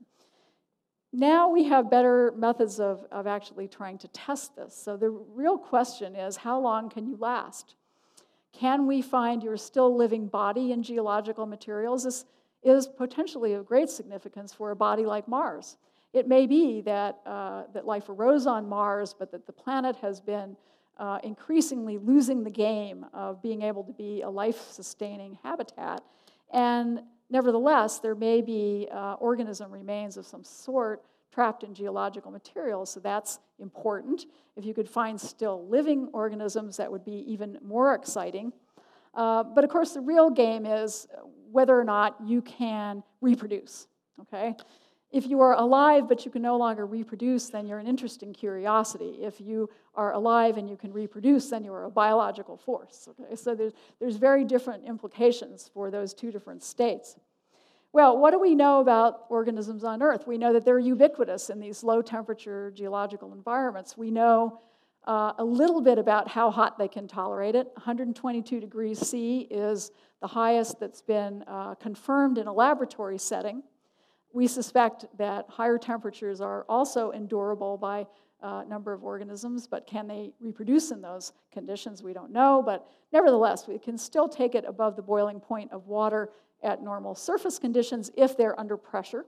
Now we have better methods of actually trying to test this. So the real question is, how long can you last? Can we find your still living body in geological materials? This is potentially of great significance for a body like Mars. It may be that, that life arose on Mars, but that the planet has been increasingly losing the game of being able to be a life-sustaining habitat. And nevertheless, there may be organism remains of some sort trapped in geological materials, so that's important. If you could find still living organisms, that would be even more exciting. But of course, the real game is whether or not you can reproduce, okay? If you are alive but you can no longer reproduce, then you're an interesting curiosity. If you are alive and you can reproduce, then you're a biological force, okay? So there's very different implications for those two different states. Well, what do we know about organisms on Earth? We know that they're ubiquitous in these low-temperature geological environments. We know a little bit about how hot they can tolerate it. 122 degrees C is the the highest that's been confirmed in a laboratory setting. We suspect that higher temperatures are also endurable by a number of organisms, but can they reproduce in those conditions? We don't know, but nevertheless, we can still take it above the boiling point of water at normal surface conditions if they're under pressure.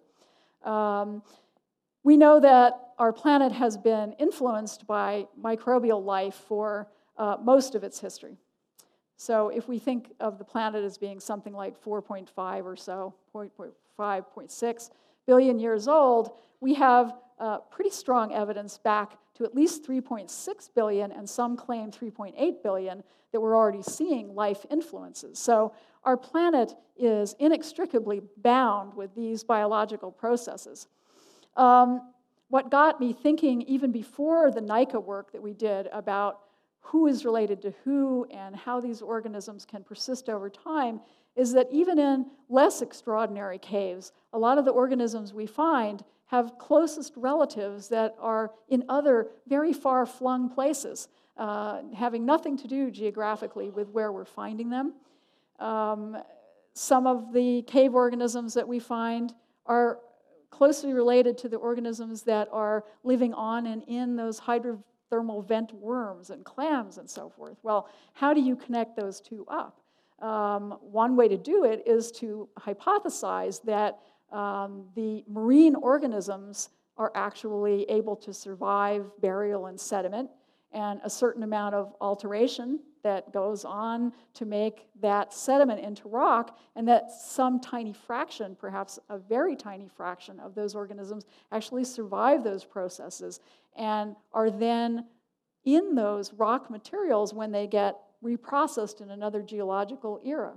We know that our planet has been influenced by microbial life for most of its history. So if we think of the planet as being something like 4.5 or so, 0.5, 0.6 billion years old, we have pretty strong evidence back to at least 3.6 billion, and some claim 3.8 billion, that we're already seeing life influences. So our planet is inextricably bound with these biological processes. What got me thinking even before the NICA work that we did about who is related to who and how these organisms can persist over time is that even in less extraordinary caves, a lot of the organisms we find have closest relatives that are in other very far-flung places, having nothing to do geographically with where we're finding them. Some of the cave organisms that we find are closely related to the organisms that are living on and in those hydrothermal vent worms and clams and so forth. Well, how do you connect those two up? One way to do it is to hypothesize that the marine organisms are actually able to survive burial in sediment, and a certain amount of alteration that goes on to make that sediment into rock, and that some tiny fraction, perhaps a very tiny fraction of those organisms actually survive those processes and are then in those rock materials when they get reprocessed in another geological era.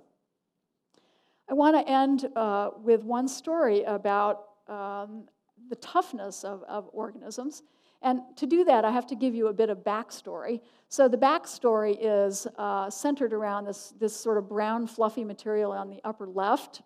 I want to end with one story about the toughness of organisms. And to do that, I have to give you a bit of backstory. So the backstory is centered around this sort of brown, fluffy material on the upper left.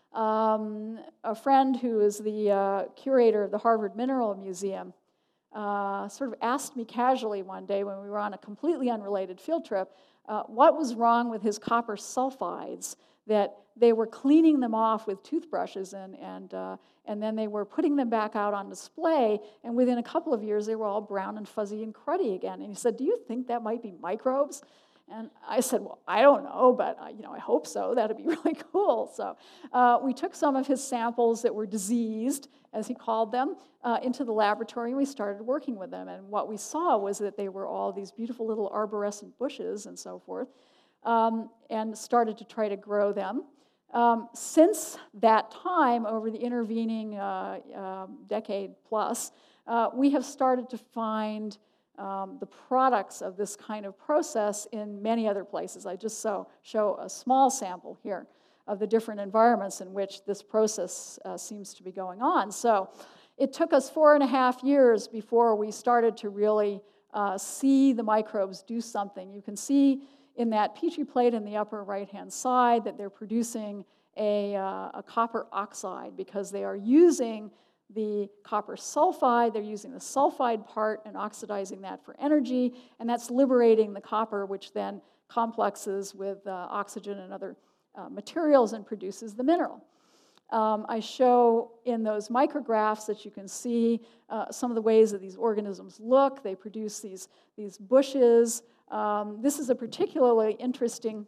A friend who is the curator of the Harvard Mineral Museum sort of asked me casually one day when we were on a completely unrelated field trip what was wrong with his copper sulfides, that they were cleaning them off with toothbrushes and then they were putting them back out on display, and within a couple of years they were all brown and fuzzy and cruddy again. And he said, "Do you think that might be microbes?" And I said, "Well, I don't know, but I hope so. That'd be really cool." So we took some of his samples that were diseased, as he called them, into the laboratory, and we started working with them. And what we saw was that they were all these beautiful little arborescent bushes and so forth, and started to try to grow them. Since that time, over the intervening decade plus, we have started to find the products of this kind of process in many other places. I just show a small sample here of the different environments in which this process seems to be going on. So it took us 4.5 years before we started to really see the microbes do something. You can see in that Petri plate in the upper right-hand side that they're producing a copper oxide because they are using the copper sulfide, they're using the sulfide part and oxidizing that for energy, and that's liberating the copper, which then complexes with oxygen and other materials and produces the mineral. I show in those micrographs that you can see some of the ways that these organisms look. They produce these bushes. This is a particularly interesting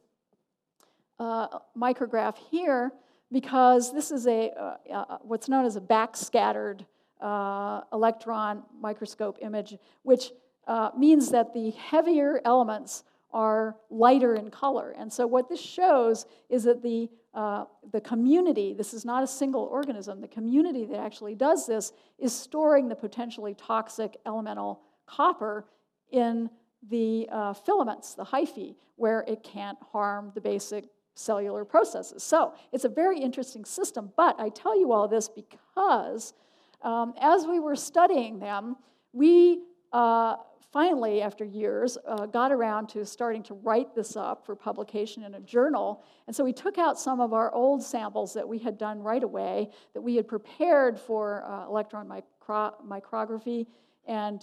micrograph here because this is what's known as a backscattered electron microscope image, which means that the heavier elements are lighter in color. And so what this shows is that the community, this is not a single organism, the community that actually does this is storing the potentially toxic elemental copper in the filaments, the hyphae, where it can't harm the basic cellular processes. So it's a very interesting system, but I tell you all this because as we were studying them, we finally, after years, got around to starting to write this up for publication in a journal. And so we took out some of our old samples that we had done right away, that we had prepared for electron micrography, and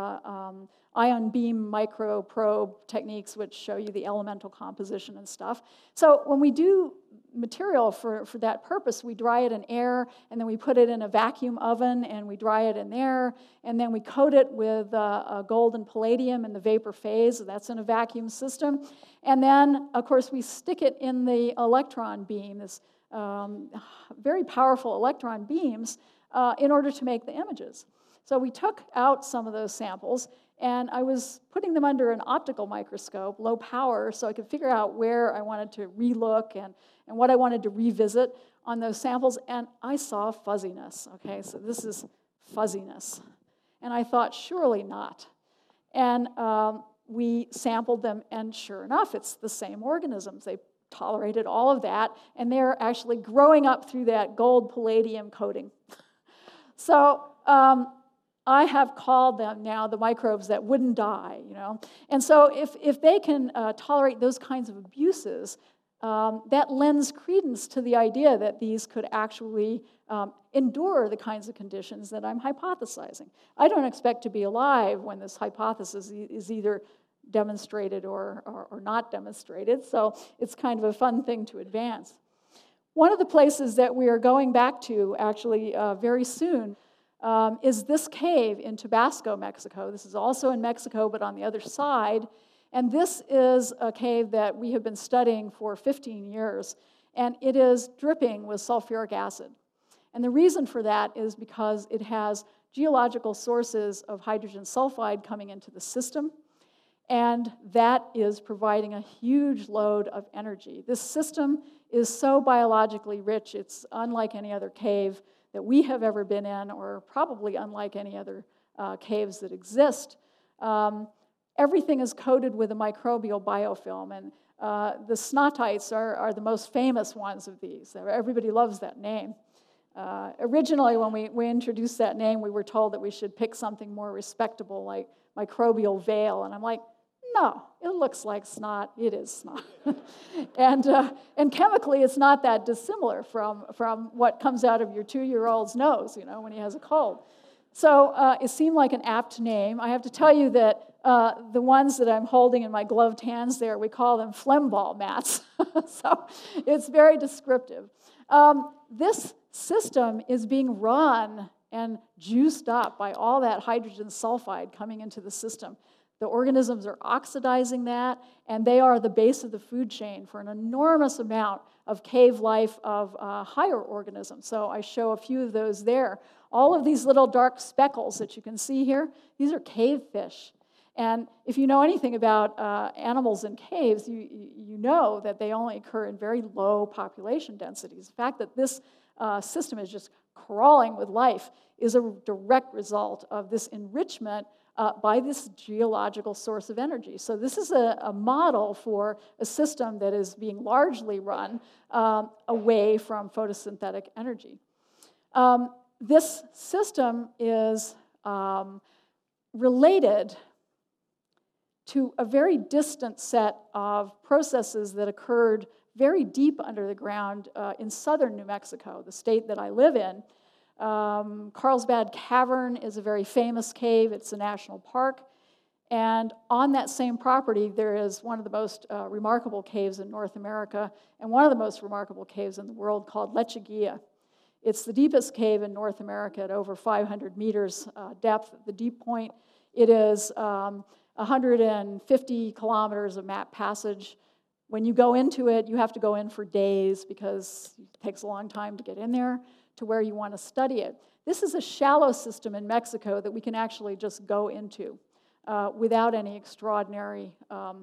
ion beam microprobe techniques, which show you the elemental composition and stuff. So when we do material for that purpose, we dry it in air, and then we put it in a vacuum oven, and we dry it in there, and then we coat it with gold and palladium in the vapor phase. That's in a vacuum system. And then, of course, we stick it in the electron beam, this very powerful electron beams, in order to make the images. So we took out some of those samples, and I was putting them under an optical microscope, low power, so I could figure out where I wanted to relook and what I wanted to revisit on those samples, and I saw fuzziness. Okay, so this is fuzziness. And I thought, surely not. And we sampled them, and sure enough, it's the same organisms. They tolerated all of that, and they're actually growing up through that gold palladium coating. So I have called them now the microbes that wouldn't die, you know. And so if they can tolerate those kinds of abuses, that lends credence to the idea that these could actually endure the kinds of conditions that I'm hypothesizing. I don't expect to be alive when this hypothesis is either demonstrated or not demonstrated, so it's kind of a fun thing to advance. One of the places that we are going back to, actually, very soon, is this cave in Tabasco, Mexico. This is also in Mexico, but on the other side. And this is a cave that we have been studying for 15 years, and it is dripping with sulfuric acid. And the reason for that is because it has geological sources of hydrogen sulfide coming into the system, and that is providing a huge load of energy. This system is so biologically rich, it's unlike any other cave that we have ever been in, or probably unlike any other caves that exist. Everything is coated with a microbial biofilm, and the snotites are the most famous ones of these. Everybody loves that name. Originally, when we introduced that name, we were told that we should pick something more respectable, like microbial veil, and I'm like, no, it looks like snot. It is snot. And chemically, it's not that dissimilar from what comes out of your 2-year-old's nose, you know, when he has a cold. So it seemed like an apt name. I have to tell you that the ones that I'm holding in my gloved hands there, we call them phlegm ball mats. So it's very descriptive. This system is being run and juiced up by all that hydrogen sulfide coming into the system. The organisms are oxidizing that, and they are the base of the food chain for an enormous amount of cave life of higher organisms. So I show a few of those there. All of these little dark speckles that you can see here, these are cave fish. And if you know anything about animals in caves, you know that they only occur in very low population densities. The fact that this system is just crawling with life is a direct result of this enrichment by this geological source of energy. So this is a model for a system that is being largely run away from photosynthetic energy. This system is related to a very distant set of processes that occurred very deep under the ground in southern New Mexico, the state that I live in. Carlsbad Cavern is a very famous cave. It's a national park. And on that same property, there is one of the most remarkable caves in North America and one of the most remarkable caves in the world called Lechuguilla. It's the deepest cave in North America at over 500 meters depth at the deep point. It is 150 kilometers of map passage. When you go into it, you have to go in for days because it takes a long time to get in there to where you want to study it. This is a shallow system in Mexico that we can actually just go into without any extraordinary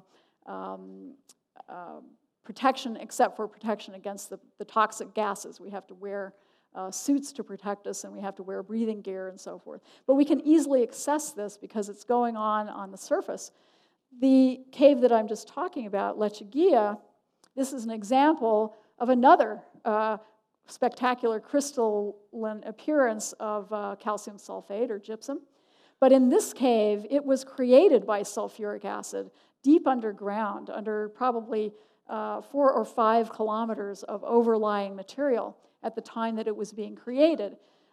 protection, except for protection against the toxic gases. We have to wear suits to protect us, and we have to wear breathing gear and so forth. But we can easily access this because it's going on the surface. The cave that I'm just talking about, Lechuguilla, this is an example of another spectacular crystalline appearance of calcium sulfate or gypsum. But in this cave, it was created by sulfuric acid deep underground, under probably 4 or 5 kilometers of overlying material at the time that it was being created.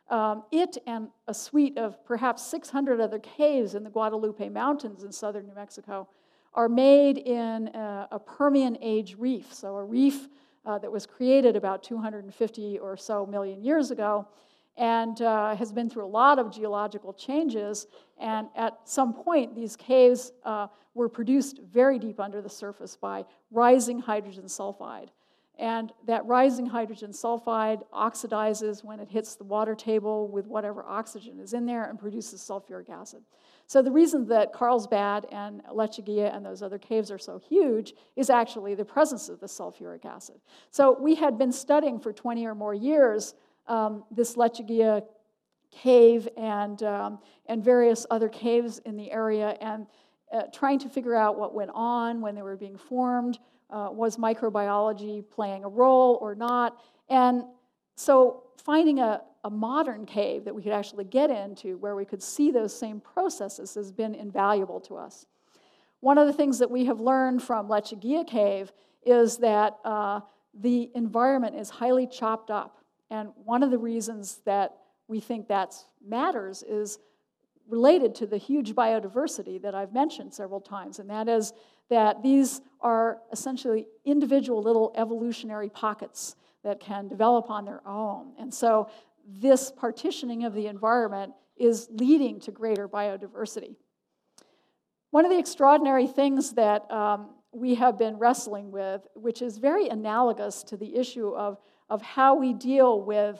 It and a suite of perhaps 600 other caves in the Guadalupe Mountains in southern New Mexico are made in a Permian age reef, so a reef that was created about 250 or so million years ago, and has been through a lot of geological changes. And at some point, these caves were produced very deep under the surface by rising hydrogen sulfide. And that rising hydrogen sulfide oxidizes when it hits the water table with whatever oxygen is in there and produces sulfuric acid. So the reason that Carlsbad and Lechuguilla and those other caves are so huge is actually the presence of the sulfuric acid. So we had been studying for 20 or more years this Lechuguilla cave and various other caves in the area, and trying to figure out what went on when they were being formed. Was microbiology playing a role or not? And so finding a modern cave that we could actually get into where we could see those same processes has been invaluable to us. One of the things that we have learned from Lechuguilla Cave is that the environment is highly chopped up. And one of the reasons that we think that matters is related to the huge biodiversity that I've mentioned several times, and that is that these are essentially individual little evolutionary pockets that can develop on their own. And so this partitioning of the environment is leading to greater biodiversity. One of the extraordinary things that we have been wrestling with, which is very analogous to the issue of how we deal with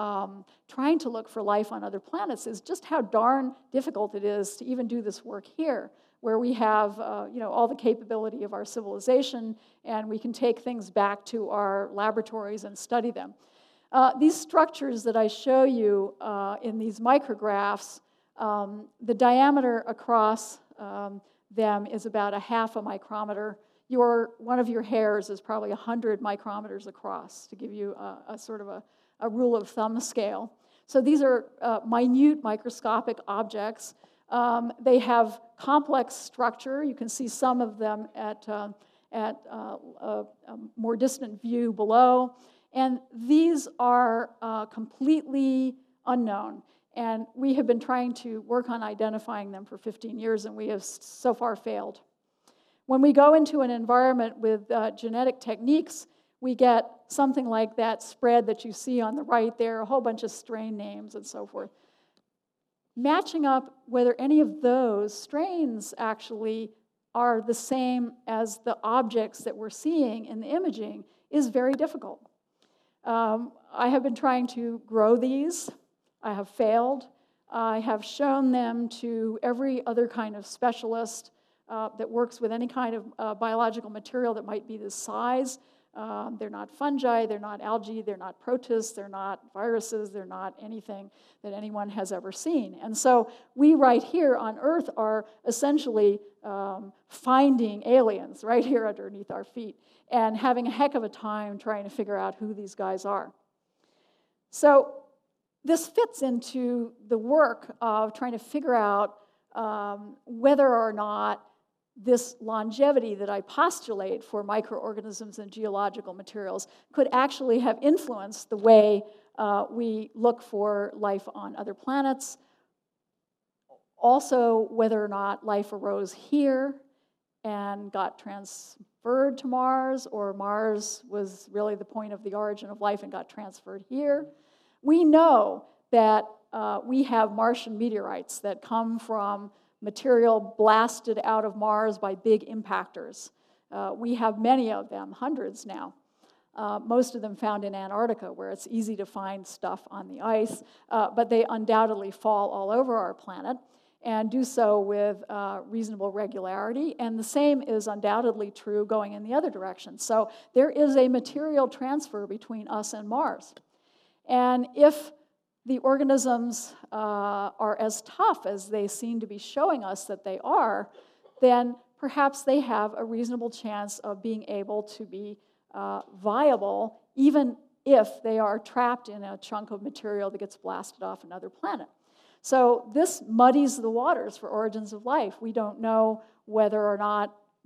trying to look for life on other planets, is just how darn difficult it is to even do this work here, where we have all the capability of our civilization, and we can take things back to our laboratories and study them. These structures that I show you in these micrographs, the diameter across them is about a half a micrometer. One of your hairs is probably 100 micrometers across, to give you a sort of a rule of thumb scale. So these are minute microscopic objects. They have complex structure. You can see some of them at a more distant view below. And these are completely unknown. And we have been trying to work on identifying them for 15 years, and we have so far failed. When we go into an environment with genetic techniques, we get something like that spread that you see on the right there, a whole bunch of strain names and so forth. Matching up whether any of those strains actually are the same as the objects that we're seeing in the imaging is very difficult. I have been trying to grow these. I have failed. I have shown them to every other kind of specialist that works with any kind of biological material that might be this size. They're not fungi, they're not algae, they're not protists, they're not viruses, they're not anything that anyone has ever seen. And so we right here on Earth are essentially finding aliens right here underneath our feet and having a heck of a time trying to figure out who these guys are. So this fits into the work of trying to figure out whether or not this longevity that I postulate for microorganisms and geological materials could actually have influenced the way we look for life on other planets. Also, whether or not life arose here and got transferred to Mars, or Mars was really the point of the origin of life and got transferred here. We know that we have Martian meteorites that come from material blasted out of Mars by big impactors. We have many of them, hundreds now. Most of them found in Antarctica, where it's easy to find stuff on the ice, but they undoubtedly fall all over our planet and do so with reasonable regularity. And the same is undoubtedly true going in the other direction. So there is a material transfer between us and Mars. And if the organisms are as tough as they seem to be showing us that they are, then perhaps they have a reasonable chance of being able to be viable, even if they are trapped in a chunk of material that gets blasted off another planet. So this muddies the waters for origins of life. We don't know whether or not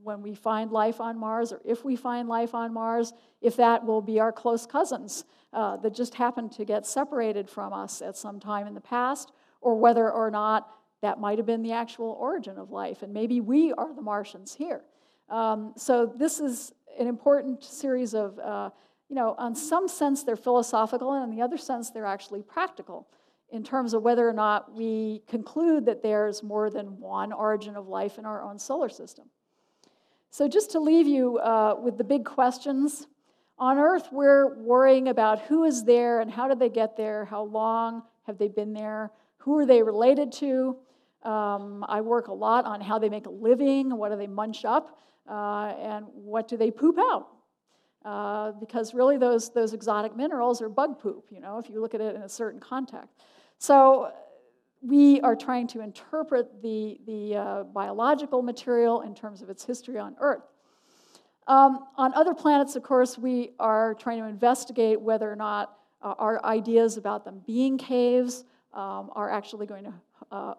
when we find life on Mars, or if we find life on Mars, if that will be our close cousins that just happened to get separated from us at some time in the past, or whether or not that might have been the actual origin of life, and maybe we are the Martians here. So this is an important series of, in some sense they're philosophical, and in the other sense they're actually practical in terms of whether or not we conclude that there's more than one origin of life in our own solar system. So just to leave you with the big questions, on Earth we're worrying about who is there and how did they get there, how long have they been there, who are they related to. I work a lot on how they make a living, what do they munch up, and what do they poop out. Because really those exotic minerals are bug poop, if you look at it in a certain context. So we are trying to interpret the biological material in terms of its history on Earth. On other planets, of course, we are trying to investigate whether or not our ideas about them being caves are actually going to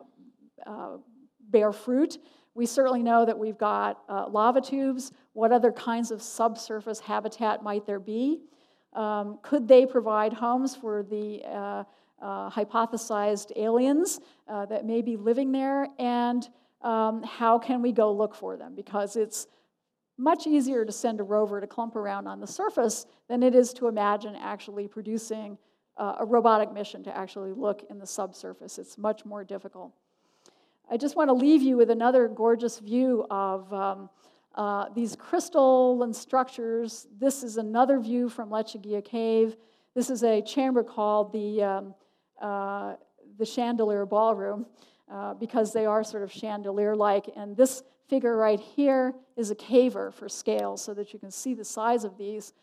bear fruit. We certainly know that we've got lava tubes. What other kinds of subsurface habitat might there be? Could they provide homes for the hypothesized aliens that may be living there? And how can we go look for them? Because it's much easier to send a rover to clump around on the surface than it is to imagine actually producing a robotic mission to actually look in the subsurface. It's much more difficult. I just want to leave you with another gorgeous view of these crystalline structures. This is another view from Lechuguilla Cave. This is a chamber called the Chandelier Ballroom because they are sort of chandelier-like. And this figure right here is a caver for scale so that you can see the size of these.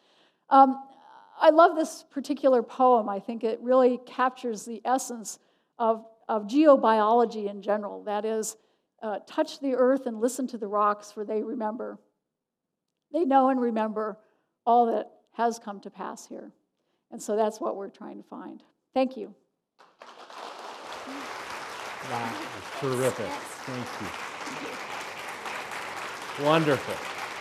I love this particular poem. I think it really captures the essence of geobiology in general. That is, touch the earth and listen to the rocks, for they remember. They know and remember all that has come to pass here. And so that's what we're trying to find. Thank you. Wow, that's terrific. Thank you. Wonderful.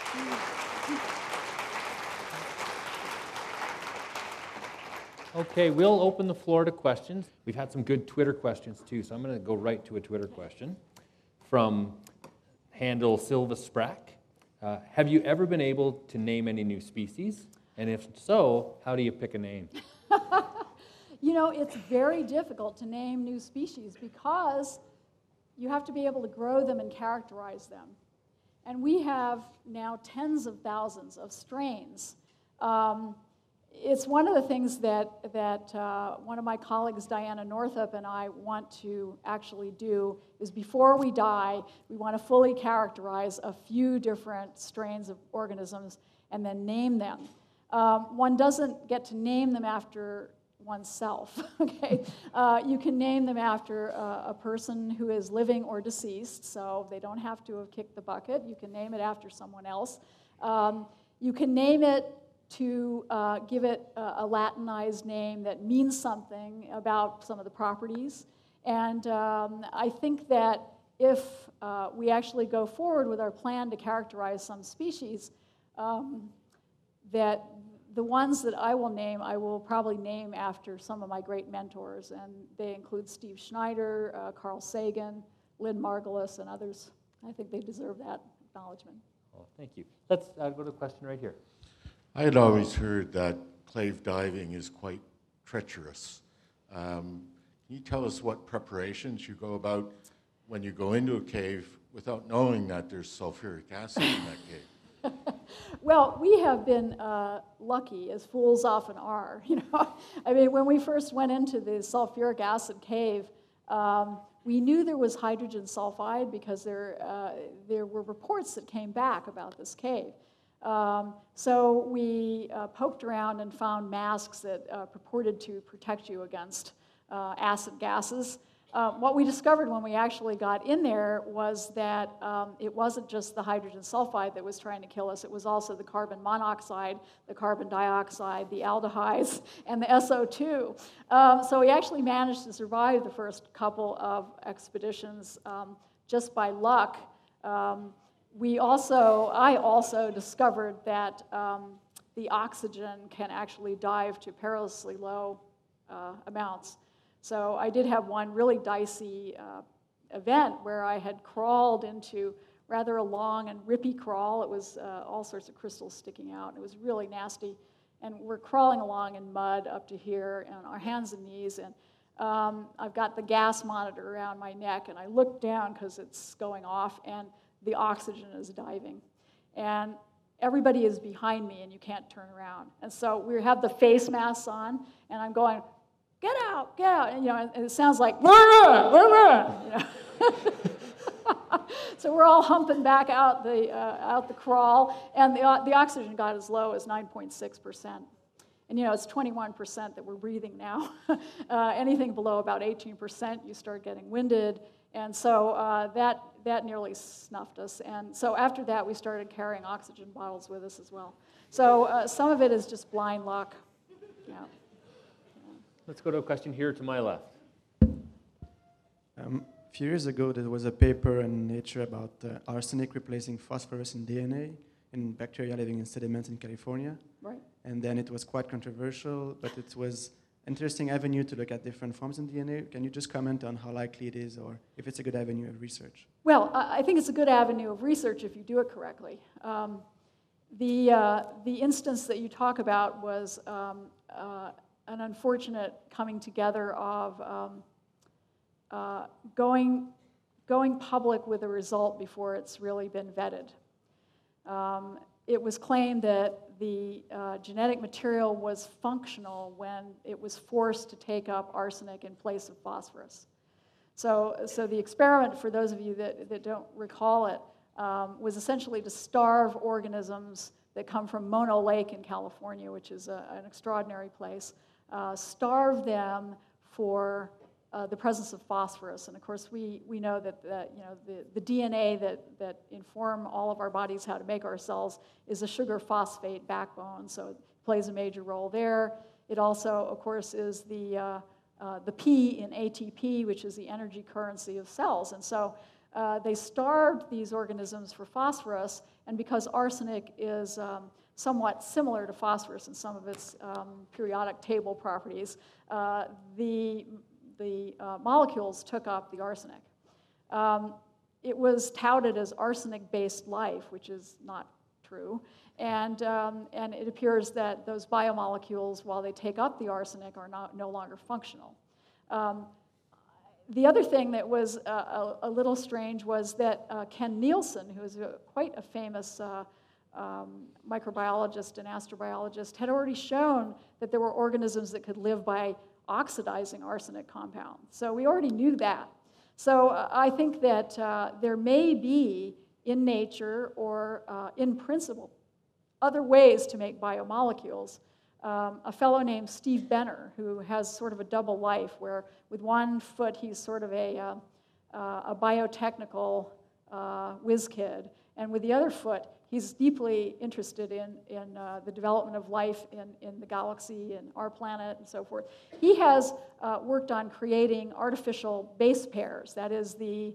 Okay, we'll open the floor to questions. We've had some good Twitter questions too, so I'm going to go right to a Twitter question from handle Silva Sprack. Have you ever been able to name any new species? And if so, how do you pick a name? It's very difficult to name new species because you have to be able to grow them and characterize them. And we have now tens of thousands of strains. It's one of the things that one of my colleagues, Diana Northup, and I want to actually do is before we die, we want to fully characterize a few different strains of organisms and then name them. One doesn't get to name them after oneself, okay? You can name them after a person who is living or deceased, so they don't have to have kicked the bucket. You can name it after someone else. You can name it to give it a Latinized name that means something about some of the properties. And I think that if we actually go forward with our plan to characterize some species, that the ones that I will name, I will probably name after some of my great mentors, and they include Steve Schneider, Carl Sagan, Lynn Margulis, and others. I think they deserve that acknowledgement. Oh, thank you. Let's go to a question right here. I had always heard that cave diving is quite treacherous. Can you tell us what preparations you go about when you go into a cave without knowing that there's sulfuric acid in that cave? Well, we have been lucky, as fools often are. I mean, when we first went into the sulfuric acid cave, we knew there was hydrogen sulfide because there were reports that came back about this cave. So we poked around and found masks that purported to protect you against acid gases. What we discovered when we actually got in there was that it wasn't just the hydrogen sulfide that was trying to kill us, it was also the carbon monoxide, the carbon dioxide, the aldehydes, and the SO2. So we actually managed to survive the first couple of expeditions just by luck. I also discovered that the oxygen can actually dive to perilously low amounts. So I did have one really dicey event where I had crawled into rather a long and rippy crawl. It was all sorts of crystals sticking out. It was really nasty. And we're crawling along in mud up to here on our hands and knees. And I've got the gas monitor around my neck. And I look down because it's going off. And the oxygen is diving. And everybody is behind me, and you can't turn around. And so we have the face masks on. And I'm going, get out, get out. And, and it sounds like, run. So we're all humping back out the crawl, and the oxygen got as low as 9.6%. And it's 21% that we're breathing now. Anything below about 18%, you start getting winded, and so that nearly snuffed us. And so after that, we started carrying oxygen bottles with us as well. So some of it is just blind luck. Yeah. Let's go to a question here to my left. A few years ago, there was a paper in Nature about arsenic replacing phosphorus in DNA in bacteria living in sediments in California. Right. And then it was quite controversial, but it was an interesting avenue to look at different forms in DNA. Can you just comment on how likely it is, or if it's a good avenue of research? Well, I think it's a good avenue of research if you do it correctly. The instance that you talk about was an unfortunate coming together of going public with a result before it's really been vetted. It was claimed that the genetic material was functional when it was forced to take up arsenic in place of phosphorus. So the experiment, for those of you that don't recall it, was essentially to starve organisms that come from Mono Lake in California, which is an extraordinary place, starve them for the presence of phosphorus. And of course, we know that the DNA that inform all of our bodies how to make our cells is a sugar phosphate backbone, so it plays a major role there. It also, of course, is the P in ATP, which is the energy currency of cells. And so they starved these organisms for phosphorus, and because arsenic is somewhat similar to phosphorus in some of its periodic table properties, the molecules took up the arsenic. It was touted as arsenic-based life, which is not true. And it appears that those biomolecules, while they take up the arsenic, are no longer functional. The other thing that was a little strange was that Ken Nielsen, who is quite a famous microbiologist and astrobiologist, had already shown that there were organisms that could live by oxidizing arsenic compounds. So we already knew that. So I think that there may be, in nature or in principle, other ways to make biomolecules. A fellow named Steve Benner, who has sort of a double life, where with one foot he's sort of a biotechnical whiz kid, and with the other foot he's deeply interested in the development of life in the galaxy and our planet and so forth. He has worked on creating artificial base pairs, that is the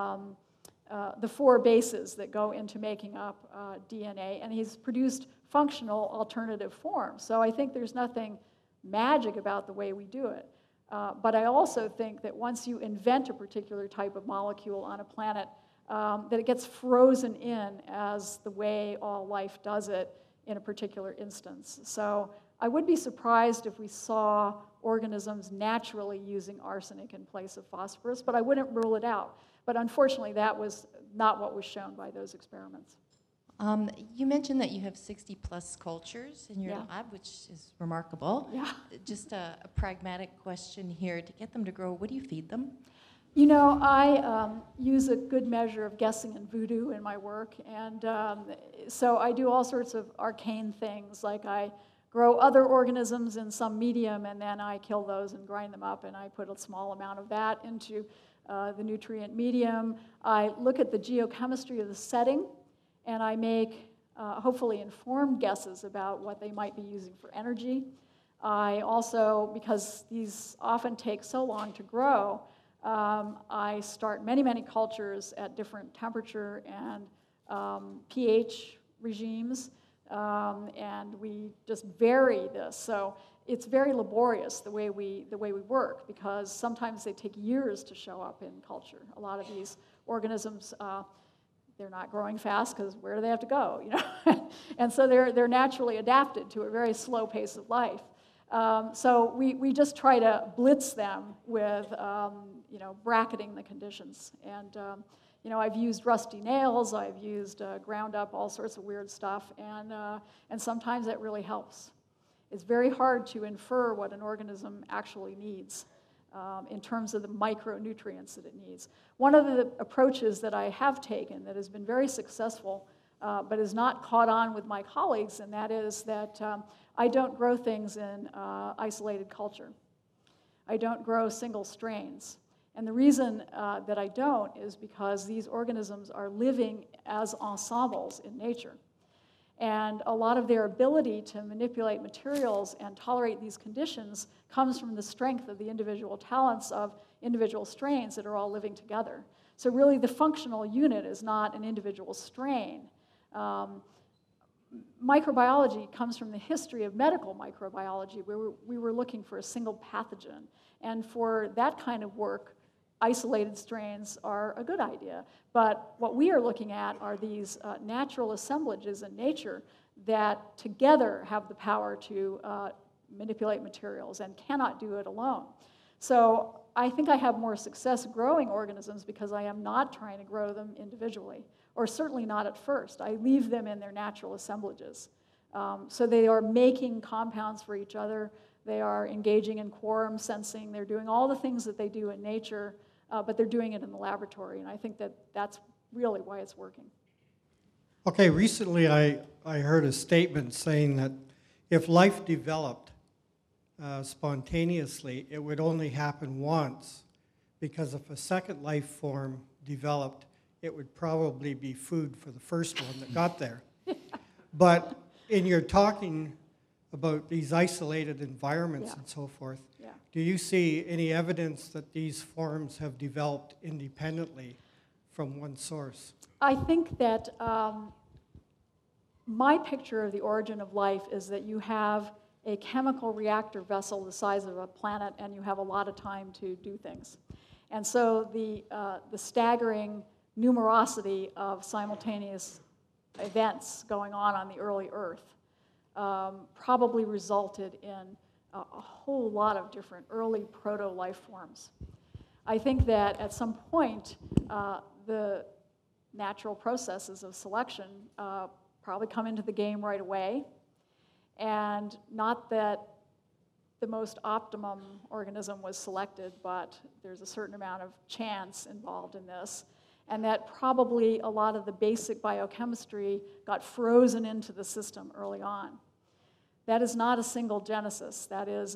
4 bases that go into making up DNA, and he's produced functional alternative forms. So I think there's nothing magic about the way we do it. But I also think that once you invent a particular type of molecule on a planet, that it gets frozen in as the way all life does it in a particular instance. So I would be surprised if we saw organisms naturally using arsenic in place of phosphorus, but I wouldn't rule it out. But unfortunately, that was not what was shown by those experiments. You mentioned that you have 60-plus cultures in your lab, which is remarkable. Yeah. Just a pragmatic question here. To get them to grow, what do you feed them? You know, I use a good measure of guessing and voodoo in my work, and so I do all sorts of arcane things, like I grow other organisms in some medium, and then I kill those and grind them up, and I put a small amount of that into the nutrient medium. I look at the geochemistry of the setting, and I make hopefully informed guesses about what they might be using for energy. I also, because these often take so long to grow, I start many, many cultures at different temperature and pH regimes, and we just vary this. So it's very laborious the way we work, because sometimes they take years to show up in culture. A lot of these organisms, they're not growing fast because where do they have to go? You know, and so they're naturally adapted to a very slow pace of life. So we just try to blitz them with you know, bracketing the conditions. And you know, I've used rusty nails, I've used ground up all sorts of weird stuff, and sometimes that really helps. It's very hard to infer what an organism actually needs in terms of the micronutrients that it needs. One of the approaches that I have taken that has been very successful, but is not caught on with my colleagues, and that is that I don't grow things in isolated culture. I don't grow single strains. And the reason that I don't is because these organisms are living as ensembles in nature. And a lot of their ability to manipulate materials and tolerate these conditions comes from the strength of the individual talents of individual strains that are all living together. So really the functional unit is not an individual strain. Microbiology comes from the history of medical microbiology, where we were looking for a single pathogen. And for that kind of work, isolated strains are a good idea. But what we are looking at are these natural assemblages in nature that together have the power to manipulate materials and cannot do it alone. So I think I have more success growing organisms because I am not trying to grow them individually, or certainly not at first. I leave them in their natural assemblages. So they are making compounds for each other. They are engaging in quorum sensing. They're doing all the things that they do in nature, but they're doing it in the laboratory, and I think that that's really why it's working. Okay, recently I heard a statement saying that if life developed spontaneously, it would only happen once, because if a second life form developed, it would probably be food for the first one that got there. But in your talking about these isolated environments and so forth, do you see any evidence that these forms have developed independently from one source? I think that my picture of the origin of life is that you have a chemical reactor vessel the size of a planet, and you have a lot of time to do things. And so the staggering numerosity of simultaneous events going on the early Earth probably resulted in a whole lot of different early proto-life forms. I think that at some point, the natural processes of selection probably come into the game right away, and not that the most optimum organism was selected, but there's a certain amount of chance involved in this, and that probably a lot of the basic biochemistry got frozen into the system early on. That is not a single genesis. That is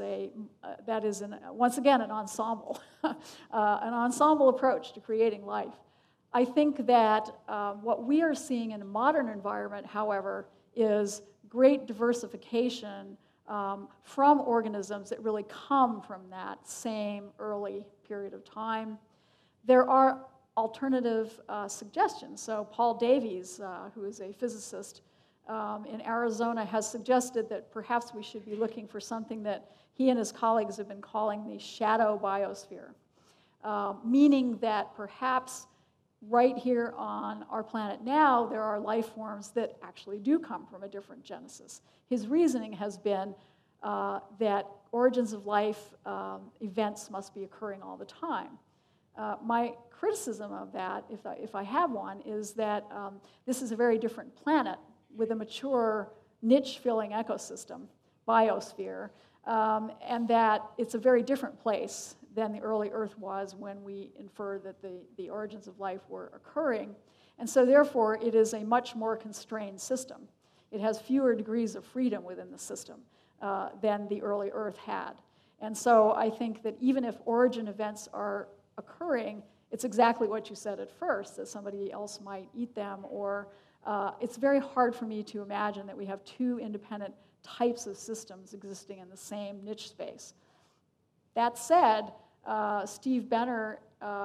once again an ensemble, an ensemble approach to creating life. I think that what we are seeing in a modern environment, however, is great diversification from organisms that really come from that same early period of time. There are alternative suggestions. So Paul Davies, who is a physicist in Arizona, has suggested that perhaps we should be looking for something that he and his colleagues have been calling the shadow biosphere, meaning that perhaps right here on our planet now, there are life forms that actually do come from a different genesis. His reasoning has been that origins of life events must be occurring all the time. My criticism of that, if I have one, is that this is a very different planet with a mature niche-filling ecosystem, biosphere, and that it's a very different place than the early Earth was when we inferred that the origins of life were occurring. And so therefore, it is a much more constrained system. It has fewer degrees of freedom within the system than the early Earth had. And so I think that even if origin events are occurring, it's exactly what you said at first, that somebody else might eat them, or it's very hard for me to imagine that we have two independent types of systems existing in the same niche space. That said, Steve Benner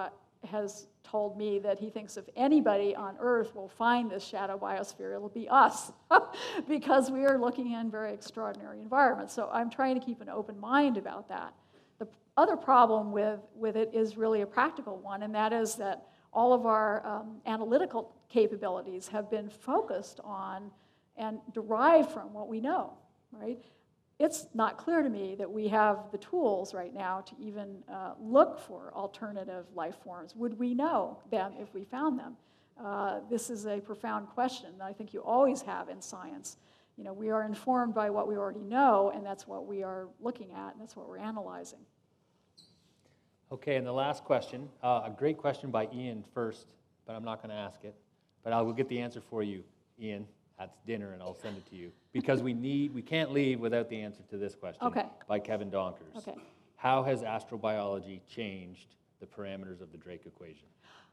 has told me that he thinks if anybody on Earth will find this shadow biosphere, it'll be us, because we are looking in very extraordinary environments. So I'm trying to keep an open mind about that. The other problem with it is really a practical one, and that is that all of our analytical capabilities have been focused on and derived from what we know, right? It's not clear to me that we have the tools right now to even look for alternative life forms. Would we know them if we found them? This is a profound question that I think you always have in science. You know, we are informed by what we already know, and that's what we are looking at, and that's what we're analyzing. Okay, and the last question, a great question by Ian first, but I'm not going to ask it. But I will get the answer for you, Ian, at dinner, and I'll send it to you. Because we can't leave without the answer to this question by Kevin Donkers. Okay. How has astrobiology changed the parameters of the Drake equation?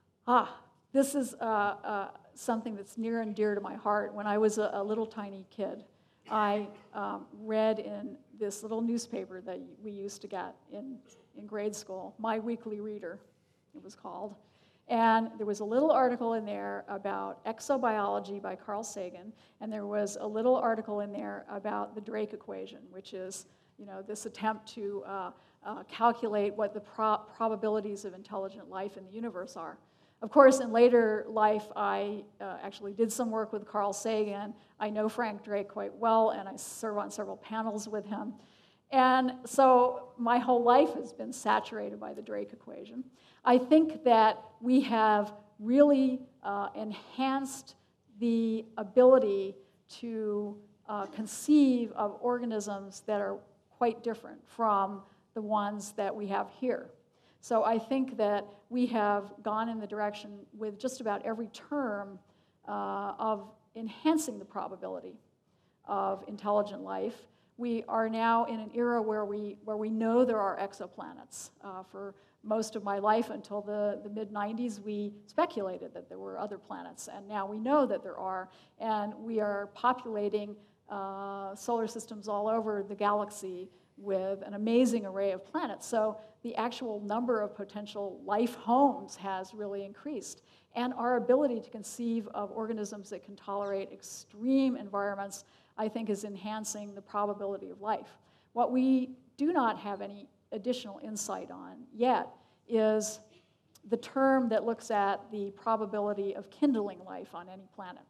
This is something that's near and dear to my heart. When I was a little tiny kid, I read in this little newspaper that we used to get in grade school, My Weekly Reader, it was called. And there was a little article in there about exobiology by Carl Sagan, and there was a little article in there about the Drake equation, which is, you know, this attempt to calculate what the probabilities of intelligent life in the universe are. Of course, in later life, I actually did some work with Carl Sagan. I know Frank Drake quite well, and I serve on several panels with him. And so my whole life has been saturated by the Drake equation. I think that we have really enhanced the ability to conceive of organisms that are quite different from the ones that we have here. So I think that we have gone in the direction with just about every term of enhancing the probability of intelligent life. We are now in an era where we know there are exoplanets. For most of my life until the mid-90s, we speculated that there were other planets, and now we know that there are, and we are populating solar systems all over the galaxy with an amazing array of planets. So the actual number of potential life homes has really increased, and our ability to conceive of organisms that can tolerate extreme environments, I think, is enhancing the probability of life. What we do not have any additional insight on yet is the term that looks at the probability of kindling life on any planet.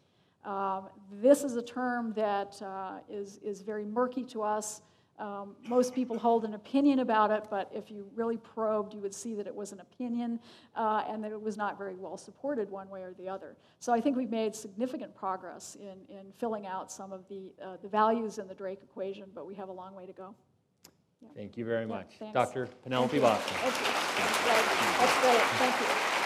This is a term that is very murky to us. Most people hold an opinion about it, but if you really probed, you would see that it was an opinion and that it was not very well supported one way or the other. So I think we've made significant progress in filling out some of the values in the Drake equation, but we have a long way to go. Yeah. Thank you very much. Thanks. Dr. Penelope Boston. That's great. Thank you.